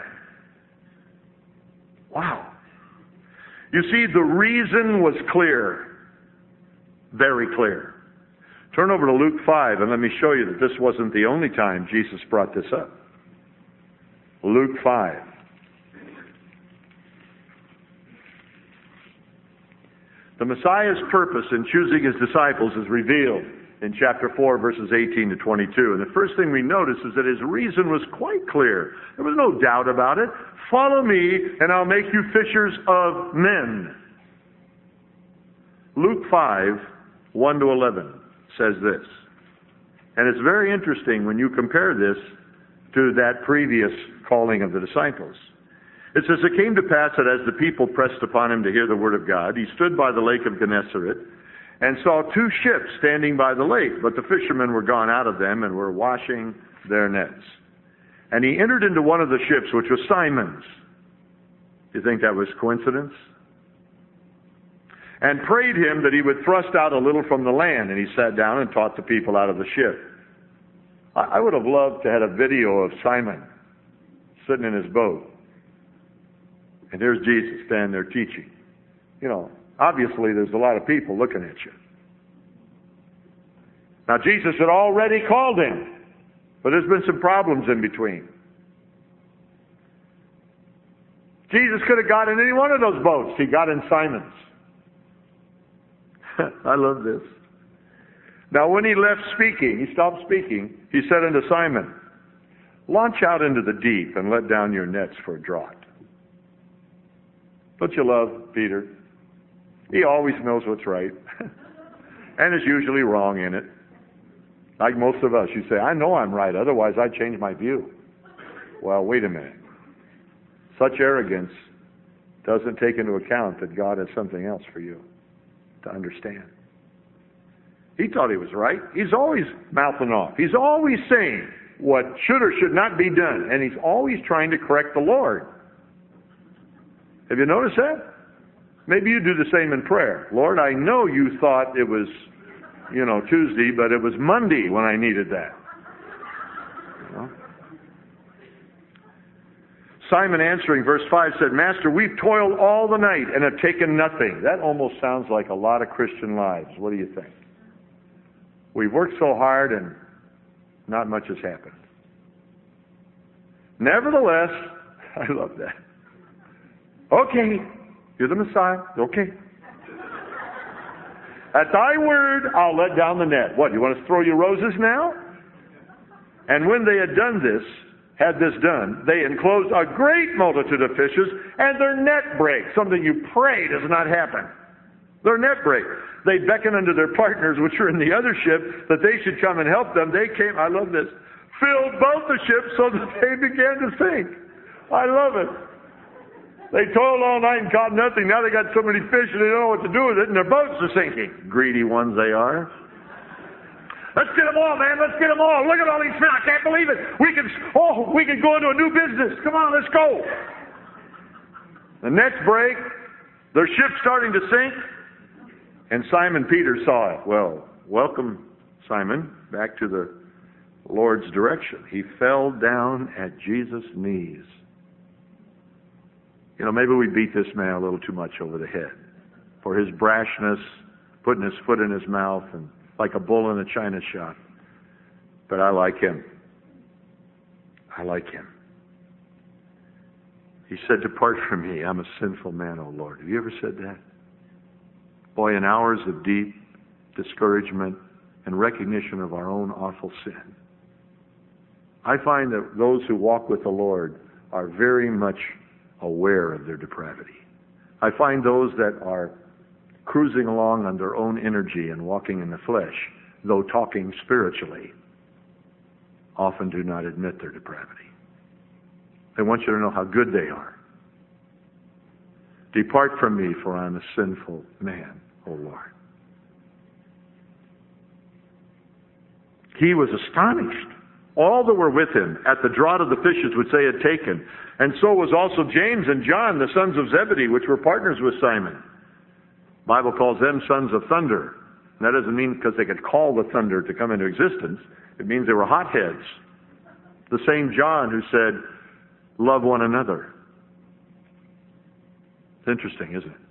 Wow. You see, the reason was clear. Very clear. Turn over to Luke five, and let me show you that this wasn't the only time Jesus brought this up. Luke five. The Messiah's purpose in choosing his disciples is revealed in chapter four, verses eighteen to twenty-two. And the first thing we notice is that his reason was quite clear. There was no doubt about it. Follow me, and I'll make you fishers of men. Luke five, one to eleven says this. And it's very interesting when you compare this to that previous calling of the disciples. It says, it came to pass that as the people pressed upon him to hear the word of God, he stood by the lake of Gennesaret and saw two ships standing by the lake, but the fishermen were gone out of them and were washing their nets. And he entered into one of the ships, which was Simon's. Do you think that was coincidence? And prayed him that he would thrust out a little from the land, and he sat down and taught the people out of the ship. I would have loved to have a video of Simon sitting in his boat. And there's Jesus standing there teaching. You know, obviously there's a lot of people looking at you. Now, Jesus had already called him, but there's been some problems in between. Jesus could have got in any one of those boats. He got in Simon's. I love this. Now, when he left speaking, he stopped speaking, he said unto Simon, launch out into the deep and let down your nets for a draught. Don't you love Peter? He always knows what's right and is usually wrong in it. Like most of us, you say, I know I'm right, otherwise I'd change my view. Well, wait a minute. Such arrogance doesn't take into account that God has something else for you to understand. He thought he was right. He's always mouthing off. He's always saying what should or should not be done, and he's always trying to correct the Lord. Have you noticed that? Maybe you do the same in prayer. Lord, I know you thought it was, you know, Tuesday, but it was Monday when I needed that. You know? Simon answering, verse five said, Master, we've toiled all the night and have taken nothing. That almost sounds like a lot of Christian lives. What do you think? We've worked so hard and not much has happened. Nevertheless, I love that. Okay, you're the Messiah. Okay. At thy word, I'll let down the net. What, you want us to throw you roses now? And when they had done this, had this done, they enclosed a great multitude of fishes, and their net brake. Something you pray does not happen. Their net brake. They beckoned unto their partners, which were in the other ship, that they should come and help them. They came, I love this, filled both the ships so that they began to sink. I love it. They toiled all night and caught nothing. Now they got so many fish and they don't know what to do with it, and their boats are sinking. Greedy ones they are. Let's get them all, man. Let's get them all. Look at all these fish. I can't believe it. We can, oh, we can go into a new business. Come on, let's go. The nets break. Their ship's starting to sink. And Simon Peter saw it. Well, welcome, Simon, back to the Lord's direction. He fell down at Jesus' knees. You know, maybe we beat this man a little too much over the head for his brashness, putting his foot in his mouth, and like a bull in a china shop. But I like him. I like him. He said, depart from me. I'm a sinful man, O Lord. Have you ever said that? Boy, in hours of deep discouragement and recognition of our own awful sin, I find that those who walk with the Lord are very much aware of their depravity. I find those that are cruising along on their own energy and walking in the flesh, though talking spiritually, often do not admit their depravity. They want you to know how good they are. Depart from me, for I am a sinful man, O Lord. He was astonished. All that were with him at the draught of the fishes which they had taken, and so was also James and John, the sons of Zebedee, which were partners with Simon. The Bible calls them sons of thunder. And that doesn't mean because they could call the thunder to come into existence. It means they were hotheads. The same John who said, love one another. It's interesting, isn't it?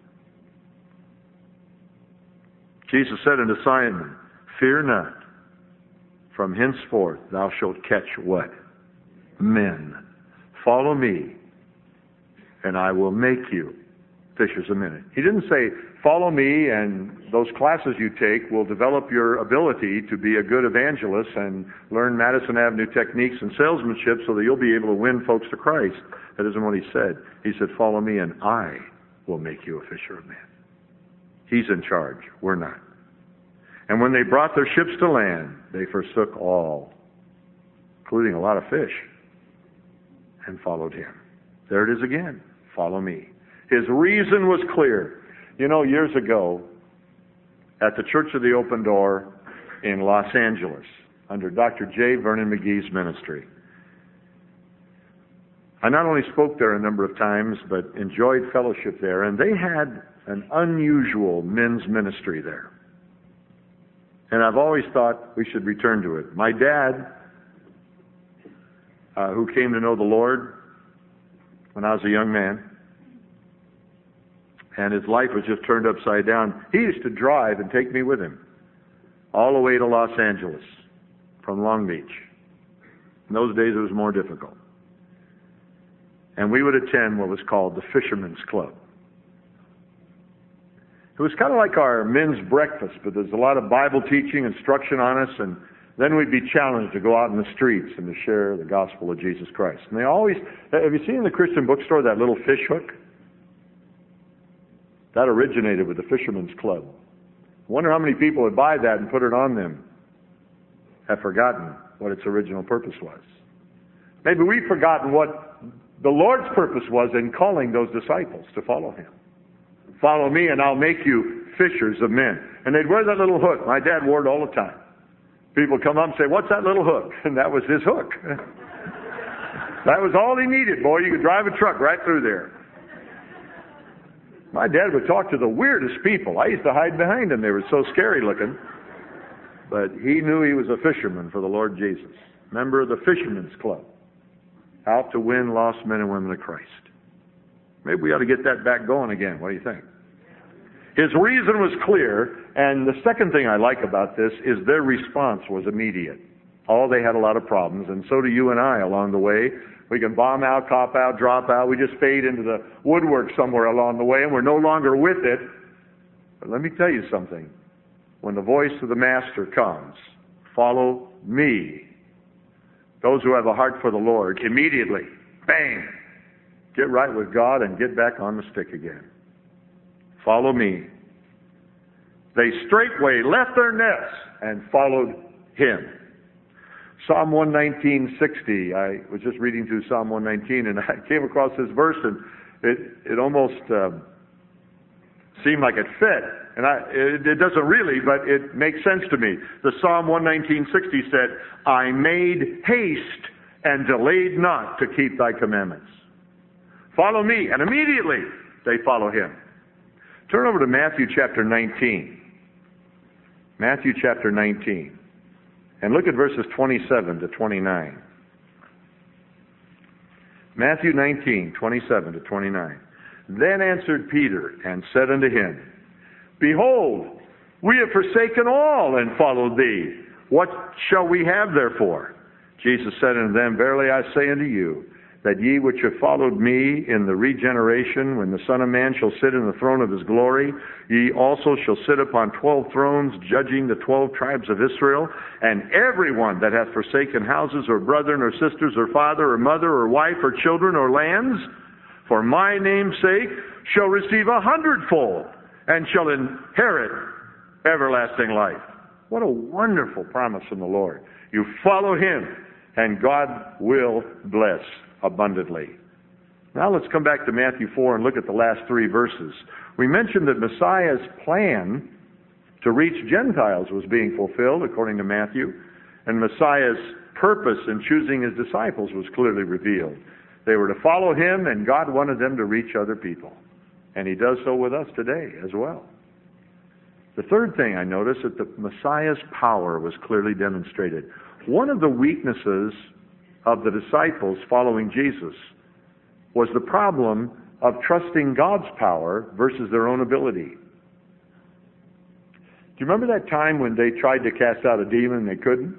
Jesus said unto Simon, fear not. From henceforth thou shalt catch what? Men. Follow me, and I will make you fishers of men. He didn't say, follow me, and those classes you take will develop your ability to be a good evangelist and learn Madison Avenue techniques and salesmanship so that you'll be able to win folks to Christ. That isn't what he said. He said, follow me, and I will make you a fisher of men. He's in charge. We're not. And when they brought their ships to land, they forsook all, including a lot of fish, and followed him. There it is again. Follow me. His reason was clear. You know, years ago, at the Church of the Open Door in Los Angeles, under Doctor J. Vernon McGee's ministry, I not only spoke there a number of times, but enjoyed fellowship there, and they had an unusual men's ministry there. And I've always thought we should return to it. My dad, uh, who came to know the Lord when I was a young man, and his life was just turned upside down, he used to drive and take me with him all the way to Los Angeles from Long Beach. In those days, it was more difficult. And we would attend what was called the Fisherman's Club. It was kind of like our men's breakfast, but there's a lot of Bible teaching, instruction on us, and Then we'd be challenged to go out in the streets and to share the gospel of Jesus Christ. And they always, have you seen in the Christian bookstore that little fish hook? That originated with the Fisherman's Club. I wonder how many people would buy that and put it on them have forgotten what its original purpose was. Maybe we've forgotten what the Lord's purpose was in calling those disciples to follow Him. Follow me and I'll make you fishers of men. And they'd wear that little hook. My dad wore it all the time. People come up and say, what's that little hook? And that was his hook. That was all he needed, boy. You could drive a truck right through there. My dad would talk to the weirdest people. I used to hide behind them. They were so scary looking. But he knew he was a fisherman for the Lord Jesus. Member of the Fisherman's Club. Out to win lost men and women of Christ. Maybe we ought to get that back going again. What do you think? His reason was clear, and the second thing I like about this is their response was immediate. Oh, they had a lot of problems, and so do you and I along the way. We can bomb out, cop out, drop out. We just fade into the woodwork somewhere along the way, and we're no longer with it. But let me tell you something. When the voice of the Master comes, follow me. Those who have a heart for the Lord, immediately, bang, get right with God and get back on the stick again. Follow me. They straightway left their nets and followed Him. Psalm one nineteen, sixty. I was just reading through Psalm one nineteen and I came across this verse and it, it almost uh, seemed like it fit. And I, it, it doesn't really, but it makes sense to me. The Psalm one nineteen, sixty said, I made haste and delayed not to keep thy commandments. Follow me. And immediately they follow Him. Turn over to Matthew chapter nineteen. Matthew chapter nineteen. And look at verses twenty-seven to twenty-nine. Matthew nineteen, twenty-seven to twenty-nine. Then answered Peter and said unto him, Behold, we have forsaken all and followed thee. What shall we have therefore? Jesus said unto them, Verily I say unto you, that ye which have followed me in the regeneration, when the Son of Man shall sit in the throne of His glory, ye also shall sit upon twelve thrones, judging the twelve tribes of Israel. And everyone that hath forsaken houses, or brethren, or sisters, or father, or mother, or wife, or children, or lands, for my name's sake, shall receive a hundredfold, and shall inherit everlasting life. What a wonderful promise from the Lord. You follow Him, and God will bless abundantly. Now let's come back to Matthew four and look at the last three verses. We mentioned that Messiah's plan to reach Gentiles was being fulfilled, according to Matthew, and Messiah's purpose in choosing His disciples was clearly revealed. They were to follow Him, and God wanted them to reach other people. And He does so with us today as well. The third thing I noticed is that the Messiah's power was clearly demonstrated. One of the weaknesses of the disciples following Jesus was the problem of trusting God's power versus their own ability. Do you remember that time when they tried to cast out a demon and they couldn't?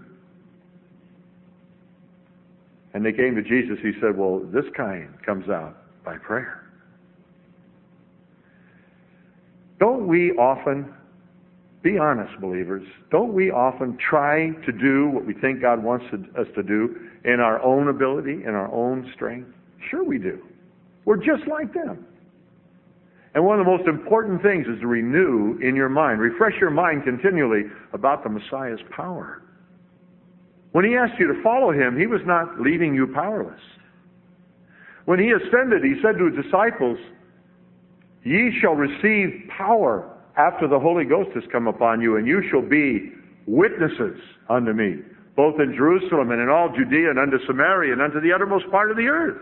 And they came to Jesus. He said, well, this kind comes out by prayer. Don't we often, be honest, believers, don't we often try to do what we think God wants us to do in our own ability, in our own strength? Sure we do. We're just like them. And one of the most important things is to renew in your mind, refresh your mind continually about the Messiah's power. When He asked you to follow Him, He was not leaving you powerless. When He ascended, He said to His disciples, Ye shall receive power after the Holy Ghost has come upon you, and you shall be witnesses unto me, both in Jerusalem and in all Judea and unto Samaria and unto the uttermost part of the earth.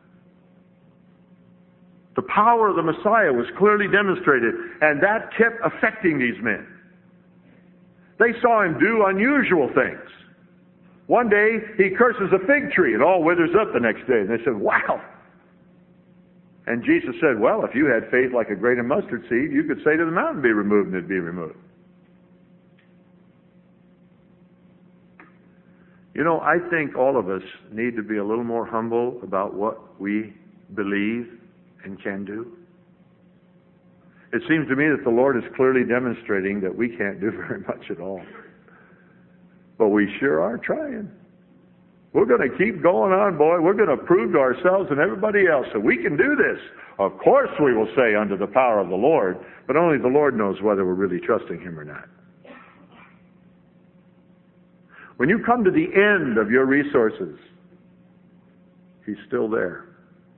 The power of the Messiah was clearly demonstrated, and that kept affecting these men. They saw Him do unusual things. One day, He curses a fig tree, and all withers up the next day. And they said, wow. And Jesus said, well, if you had faith like a grain of mustard seed, you could say to the mountain, be removed, and it'd be removed. You know, I think all of us need to be a little more humble about what we believe and can do. It seems to me that the Lord is clearly demonstrating that we can't do very much at all. But we sure are trying. We're going to keep going on, boy. We're going to prove to ourselves and everybody else that we can do this. Of course we will say under the power of the Lord, but only the Lord knows whether we're really trusting Him or not. When you come to the end of your resources, He's still there.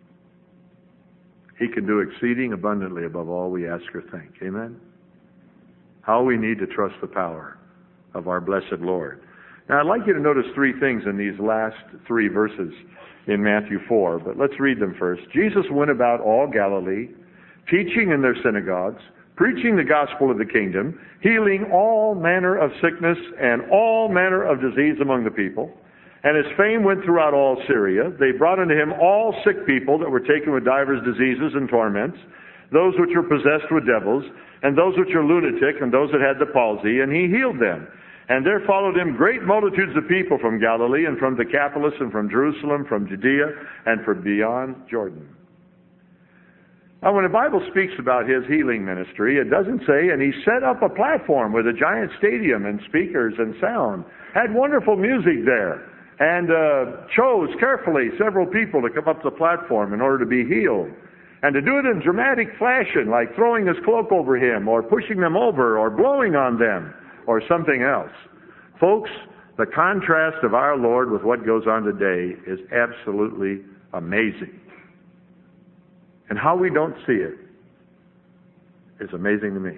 He can do exceeding abundantly above all we ask or think. Amen? How we need to trust the power of our blessed Lord. Now, I'd like you to notice three things in these last three verses in Matthew four, but let's read them first. Jesus went about all Galilee, teaching in their synagogues, preaching the gospel of the kingdom, healing all manner of sickness and all manner of disease among the people. And his fame went throughout all Syria. They brought unto him all sick people that were taken with divers diseases and torments, those which were possessed with devils, and those which were lunatic, and those that had the palsy, and he healed them. And there followed him great multitudes of people from Galilee, and from Decapolis, and from Jerusalem, from Judea, and from beyond Jordan. Now, when the Bible speaks about his healing ministry, it doesn't say, and he set up a platform with a giant stadium and speakers and sound, had wonderful music there, and uh, chose carefully several people to come up to the platform in order to be healed, and to do it in dramatic fashion, like throwing his cloak over him, or pushing them over, or blowing on them, or something else. Folks, the contrast of our Lord with what goes on today is absolutely amazing. And how we don't see it is amazing to me.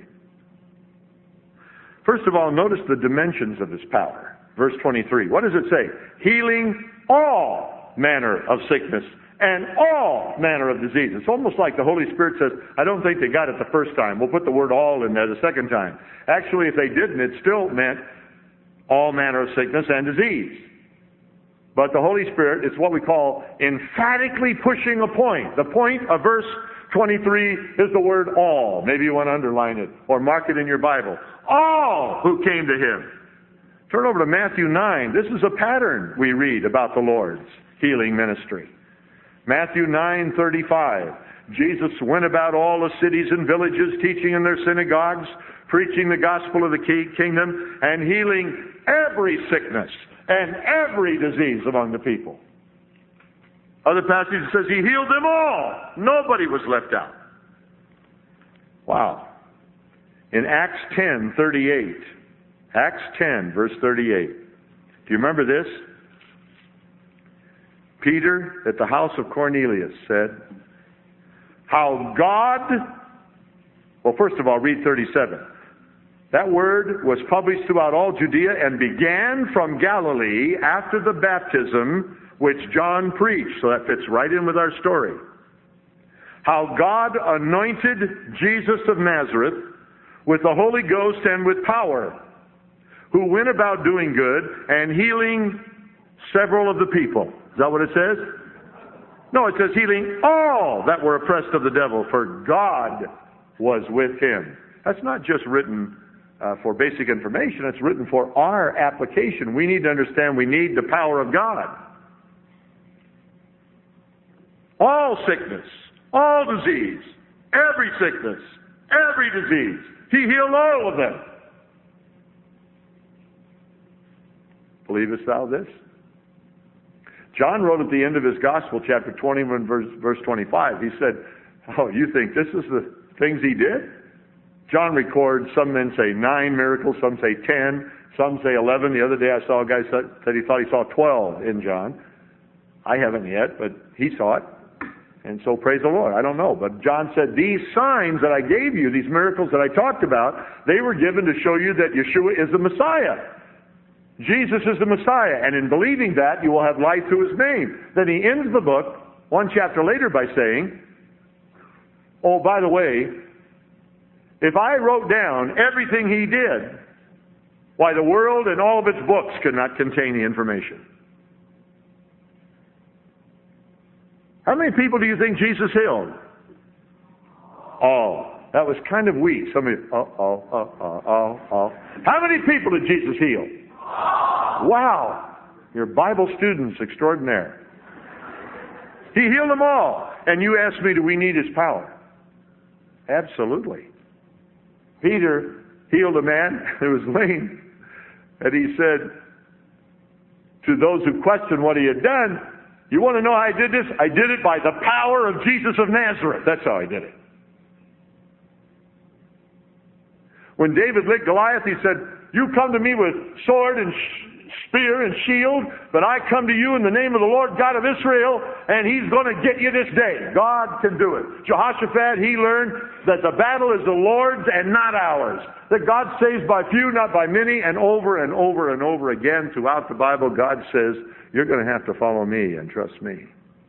First of all, notice the dimensions of his power. Verse twenty-three. What does it say? Healing all manner of sickness and all manner of disease. It's almost like the Holy Spirit says, I don't think they got it the first time. We'll put the word all in there the second time. Actually, if they didn't, it still meant all manner of sickness and disease. But the Holy Spirit is what we call emphatically pushing a point. The point of verse twenty-three is the word all. Maybe you want to underline it or mark it in your Bible. All who came to him. Turn over to Matthew nine. This is a pattern we read about the Lord's healing ministry. Matthew nine thirty-five. Jesus went about all the cities and villages, teaching in their synagogues, preaching the gospel of the kingdom, and healing every sickness and every disease among the people. Other passages says he healed them all. Nobody was left out. Wow. In Acts ten thirty-eight, Acts ten, verse thirty-eight. Do you remember this? Peter, at the house of Cornelius, said, how God, well, first of all, read thirty-seven. That word was published throughout all Judea and began from Galilee after the baptism which John preached. So that fits right in with our story. How God anointed Jesus of Nazareth with the Holy Ghost and with power, who went about doing good and healing several of the people. Is that what it says? No, it says healing all that were oppressed of the devil, for God was with him. That's not just written uh, for basic information. It's written for our application. We need to understand we need the power of God. All sickness, all disease, every sickness, every disease. He healed all of them. Believest thou this? John wrote at the end of his gospel, chapter twenty-one, verse, verse twenty-five, he said, oh, you think this is the things he did? John records, some men say nine miracles, some say ten, some say eleven. The other day I saw a guy said, said he thought he saw twelve in John. I haven't yet, but he saw it. And so praise the Lord. I don't know. But John said, these signs that I gave you, these miracles that I talked about, they were given to show you that Yeshua is the Messiah. Jesus is the Messiah, and in believing that, you will have life through his name. Then he ends the book, one chapter later, by saying, oh, by the way, if I wrote down everything he did, why, the world and all of its books could not contain the information. How many people do you think Jesus healed? All. That was kind of weak. Somebody, oh, oh, oh, oh, oh, oh. How many people did Jesus heal? Wow. You're Bible students extraordinaire. He healed them all. And you ask me, do we need his power? Absolutely. Peter healed a man who was lame. And he said, to those who question what he had done, you want to know how I did this? I did it by the power of Jesus of Nazareth. That's how I did it. When David licked Goliath, he said, you come to me with sword and sh- spear and shield, but I come to you in the name of the Lord God of Israel, and he's going to get you this day. God can do it. Jehoshaphat, he learned that the battle is the Lord's and not ours. That God saves by few, not by many, and over and over and over again throughout the Bible, God says, you're going to have to follow me and trust me.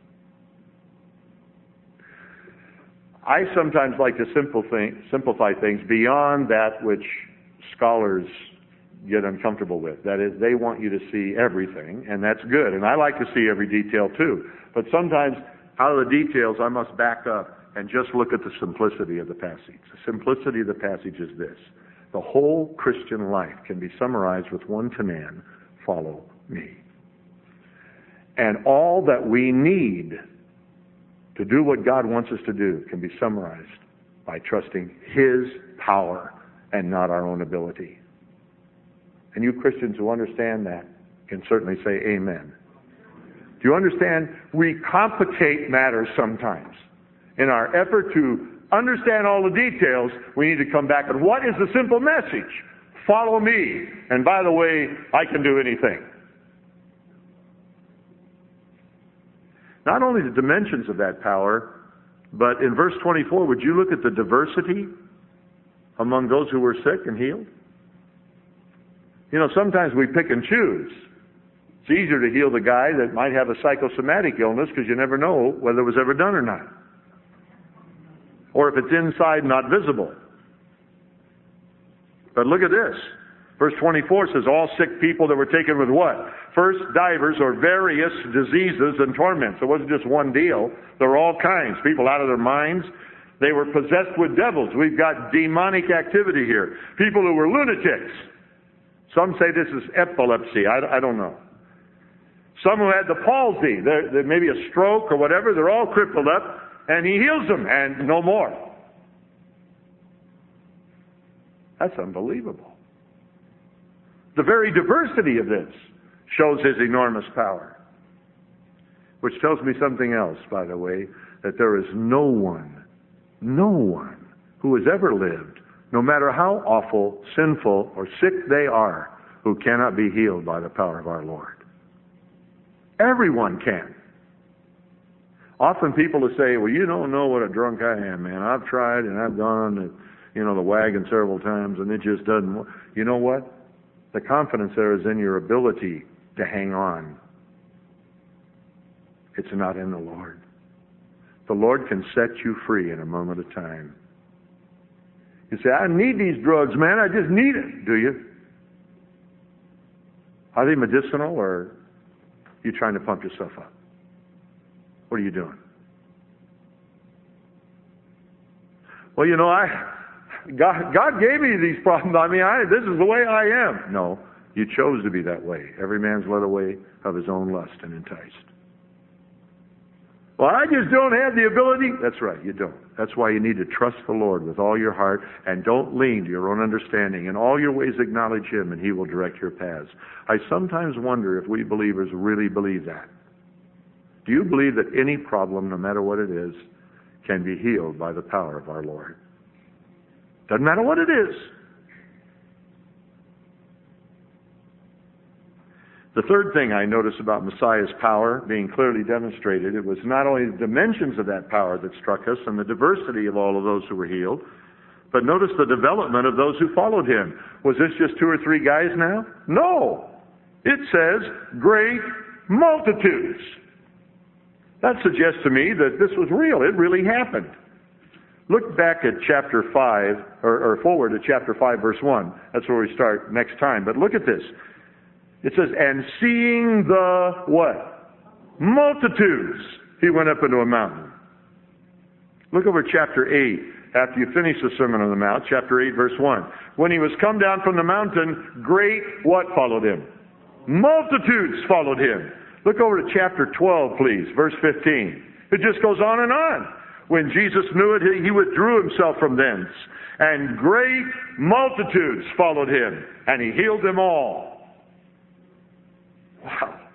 I sometimes like to simplify things beyond that which scholars get uncomfortable with. That is, they want you to see everything, and that's good. And I like to see every detail too. But sometimes, out of the details, I must back up and just look at the simplicity of the passage. The simplicity of the passage is this. The whole Christian life can be summarized with one command: follow me. And all that we need to do what God wants us to do can be summarized by trusting his power and not our own ability. And you Christians who understand that can certainly say amen. Do you understand? We complicate matters sometimes. In our effort to understand all the details, we need to come back and what is the simple message? Follow me. And by the way, I can do anything. Not only the dimensions of that power, but in verse twenty-four, would you look at the diversity among those who were sick and healed? You know, sometimes we pick and choose. It's easier to heal the guy that might have a psychosomatic illness because you never know whether it was ever done or not. Or if it's inside, not visible. But look at this. Verse twenty-four says, all sick people that were taken with what? First, divers or various diseases and torments. It wasn't just one deal. There were all kinds. People out of their minds. They were possessed with devils. We've got demonic activity here. People who were lunatics. Some say this is epilepsy. I, I don't know. Some who had the palsy. They're, they're maybe a stroke or whatever. They're all crippled up. And he heals them. And no more. That's unbelievable. The very diversity of this shows his enormous power. Which tells me something else, by the way, that there is no one, no one who has ever lived, no matter how awful, sinful, or sick they are, who cannot be healed by the power of our Lord. Everyone can. Often people will say, well, you don't know what a drunk I am, man. I've tried and I've gone to, you know, the wagon several times and it just doesn't work. You know what? The confidence there is in your ability to hang on. It's not in the Lord. The Lord can set you free in a moment of time. You say, I need these drugs, man. I just need it. Do you? Are they medicinal or are you trying to pump yourself up? What are you doing? Well, you know, I God, God gave me these problems. I mean, I, this is the way I am. No, you chose to be that way. Every man's led away of his own lust and enticed. Well, I just don't have the ability. That's right, you don't. That's why you need to trust the Lord with all your heart and don't lean to your own understanding. In all your ways acknowledge him and he will direct your paths. I sometimes wonder if we believers really believe that. Do you believe that any problem, no matter what it is, can be healed by the power of our Lord? Doesn't matter what it is. The third thing I notice about Messiah's power being clearly demonstrated, it was not only the dimensions of that power that struck us and the diversity of all of those who were healed, but notice the development of those who followed him. Was this just two or three guys now? No. It says great multitudes. That suggests to me that this was real. It really happened. Look back at chapter five, or, or forward to chapter five, verse one. That's where we start next time. But look at this. It says, and seeing the what? Multitudes, he went up into a mountain. Look over chapter eight, after you finish the Sermon on the Mount, chapter eight, verse one. When he was come down from the mountain, great what followed him? Multitudes followed him. Look over to chapter twelve, please, verse fifteen. It just goes on and on. When Jesus knew it, he withdrew himself from thence, and great multitudes followed him, and he healed them all. Wow.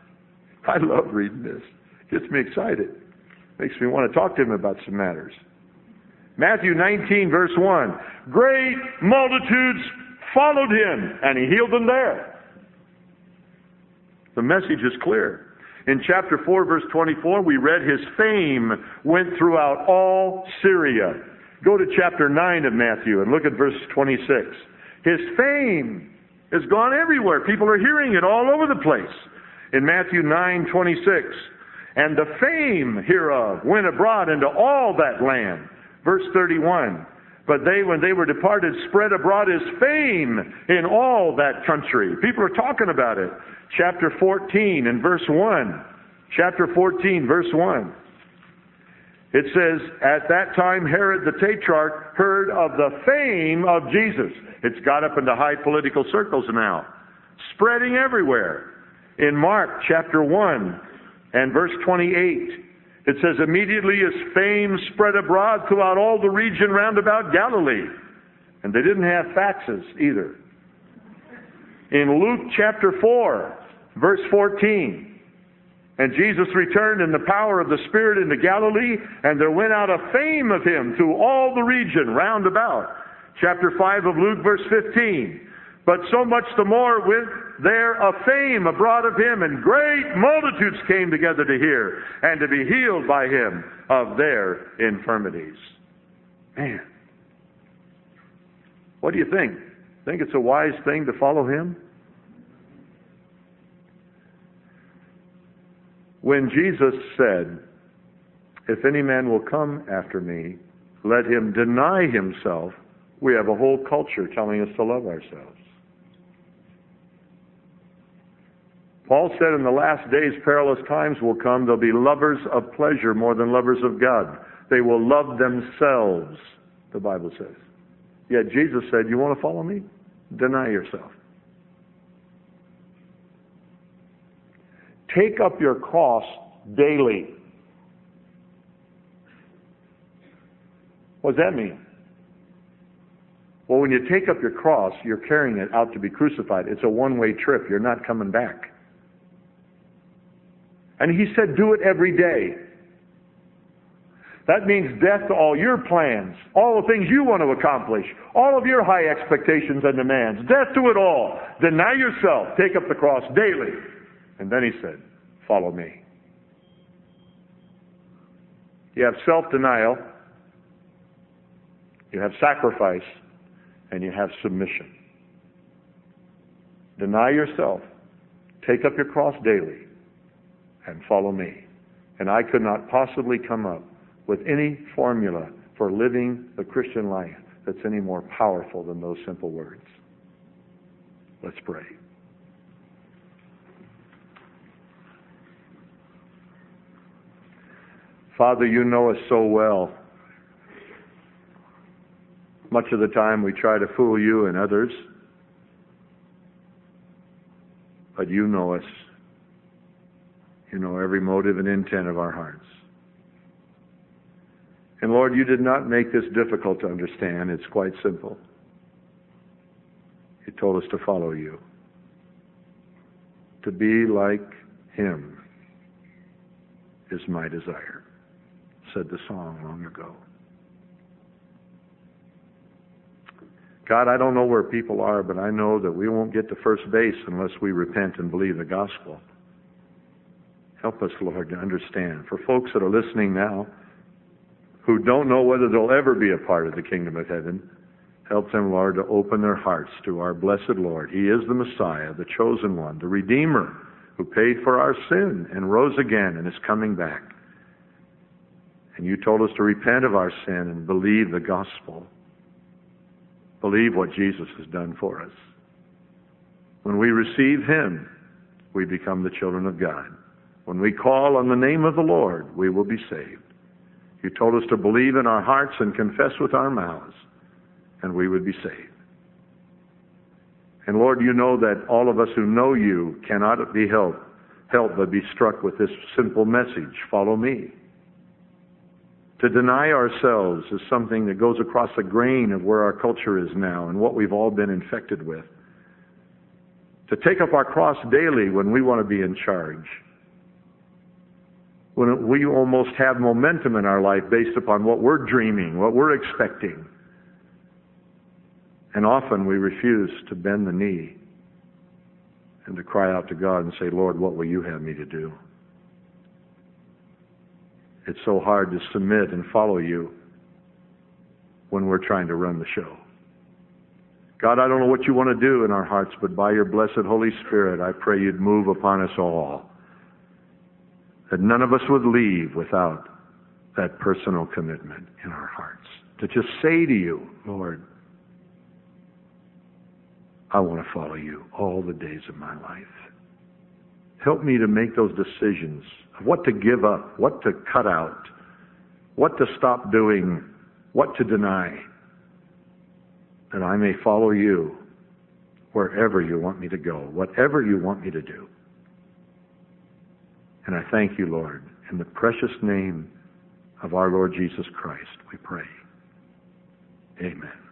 I love reading this. Gets me excited. Makes me want to talk to him about some matters. Matthew nineteen, verse one. Great multitudes followed him, and he healed them there. The message is clear. In chapter four, verse twenty-four, we read his fame went throughout all Syria. Go to chapter nine of Matthew and look at verse twenty-six. His fame has gone everywhere. People are hearing it all over the place. In Matthew nine, twenty-six, and the fame hereof went abroad into all that land. Verse thirty-one, but they, when they were departed, spread abroad his fame in all that country. People are talking about it. Chapter fourteen and verse one. Chapter fourteen, verse one. It says, at that time Herod the Tetrarch heard of the fame of Jesus. It's got up into high political circles now, spreading everywhere. In Mark chapter one and verse twenty-eight, it says, immediately his fame spread abroad throughout all the region round about Galilee. And they didn't have faxes either. In Luke chapter four, verse fourteen, and Jesus returned in the power of the Spirit into Galilee, and there went out a fame of him through all the region round about. Chapter five of Luke, verse fifteen, but so much the more went there a fame abroad of him, and great multitudes came together to hear and to be healed by him of their infirmities. Man, what do you think? Think it's a wise thing to follow him? When Jesus said, if any man will come after me, let him deny himself, we have a whole culture telling us to love ourselves. Paul said in the last days perilous times will come. They'll be lovers of pleasure more than lovers of God. They will love themselves, the Bible says. Yet Jesus said, you want to follow me? Deny yourself. Take up your cross daily. What does that mean? Well, when you take up your cross, you're carrying it out to be crucified. It's a one-way trip. You're not coming back. And he said, do it every day. That means death to all your plans, all the things you want to accomplish, all of your high expectations and demands. Death to it all. Deny yourself. Take up the cross daily. And then he said, follow me. You have self-denial, you have sacrifice, and you have submission. Deny yourself, take up your cross daily, and follow me. And I could not possibly come up with any formula for living the Christian life that's any more powerful than those simple words. Let's pray. Father, you know us so well. Much of the time we try to fool you and others, but you know us. You know every motive and intent of our hearts. And Lord, you did not make this difficult to understand. It's quite simple. You told us to follow you. To be like him is my desire, said the song long ago. God, I don't know where people are, but I know that we won't get to first base unless we repent and believe the gospel. Help us, Lord, to understand. For folks that are listening now who don't know whether they'll ever be a part of the kingdom of heaven, help them, Lord, to open their hearts to our blessed Lord. He is the Messiah, the chosen one, the Redeemer, who paid for our sin and rose again and is coming back. And you told us to repent of our sin and believe the gospel. Believe what Jesus has done for us. When we receive him, we become the children of God. When we call on the name of the Lord, we will be saved. You told us to believe in our hearts and confess with our mouths, and we would be saved. And Lord, you know that all of us who know you cannot be helped, helped but be struck with this simple message, follow me. To deny ourselves is something that goes across the grain of where our culture is now and what we've all been infected with. To take up our cross daily when we want to be in charge. when we almost have momentum in our life based upon what we're dreaming, what we're expecting. And often we refuse to bend the knee and to cry out to God and say, Lord, what will you have me to do? It's so hard to submit and follow you when we're trying to run the show. God, I don't know what you want to do in our hearts, but by your blessed Holy Spirit, I pray you'd move upon us all. That none of us would leave without that personal commitment in our hearts. To just say to you, Lord, I want to follow you all the days of my life. Help me to make those decisions of what to give up, what to cut out, what to stop doing, what to deny, that I may follow you wherever you want me to go, whatever you want me to do. And I thank you, Lord, in the precious name of our Lord Jesus Christ, we pray. Amen.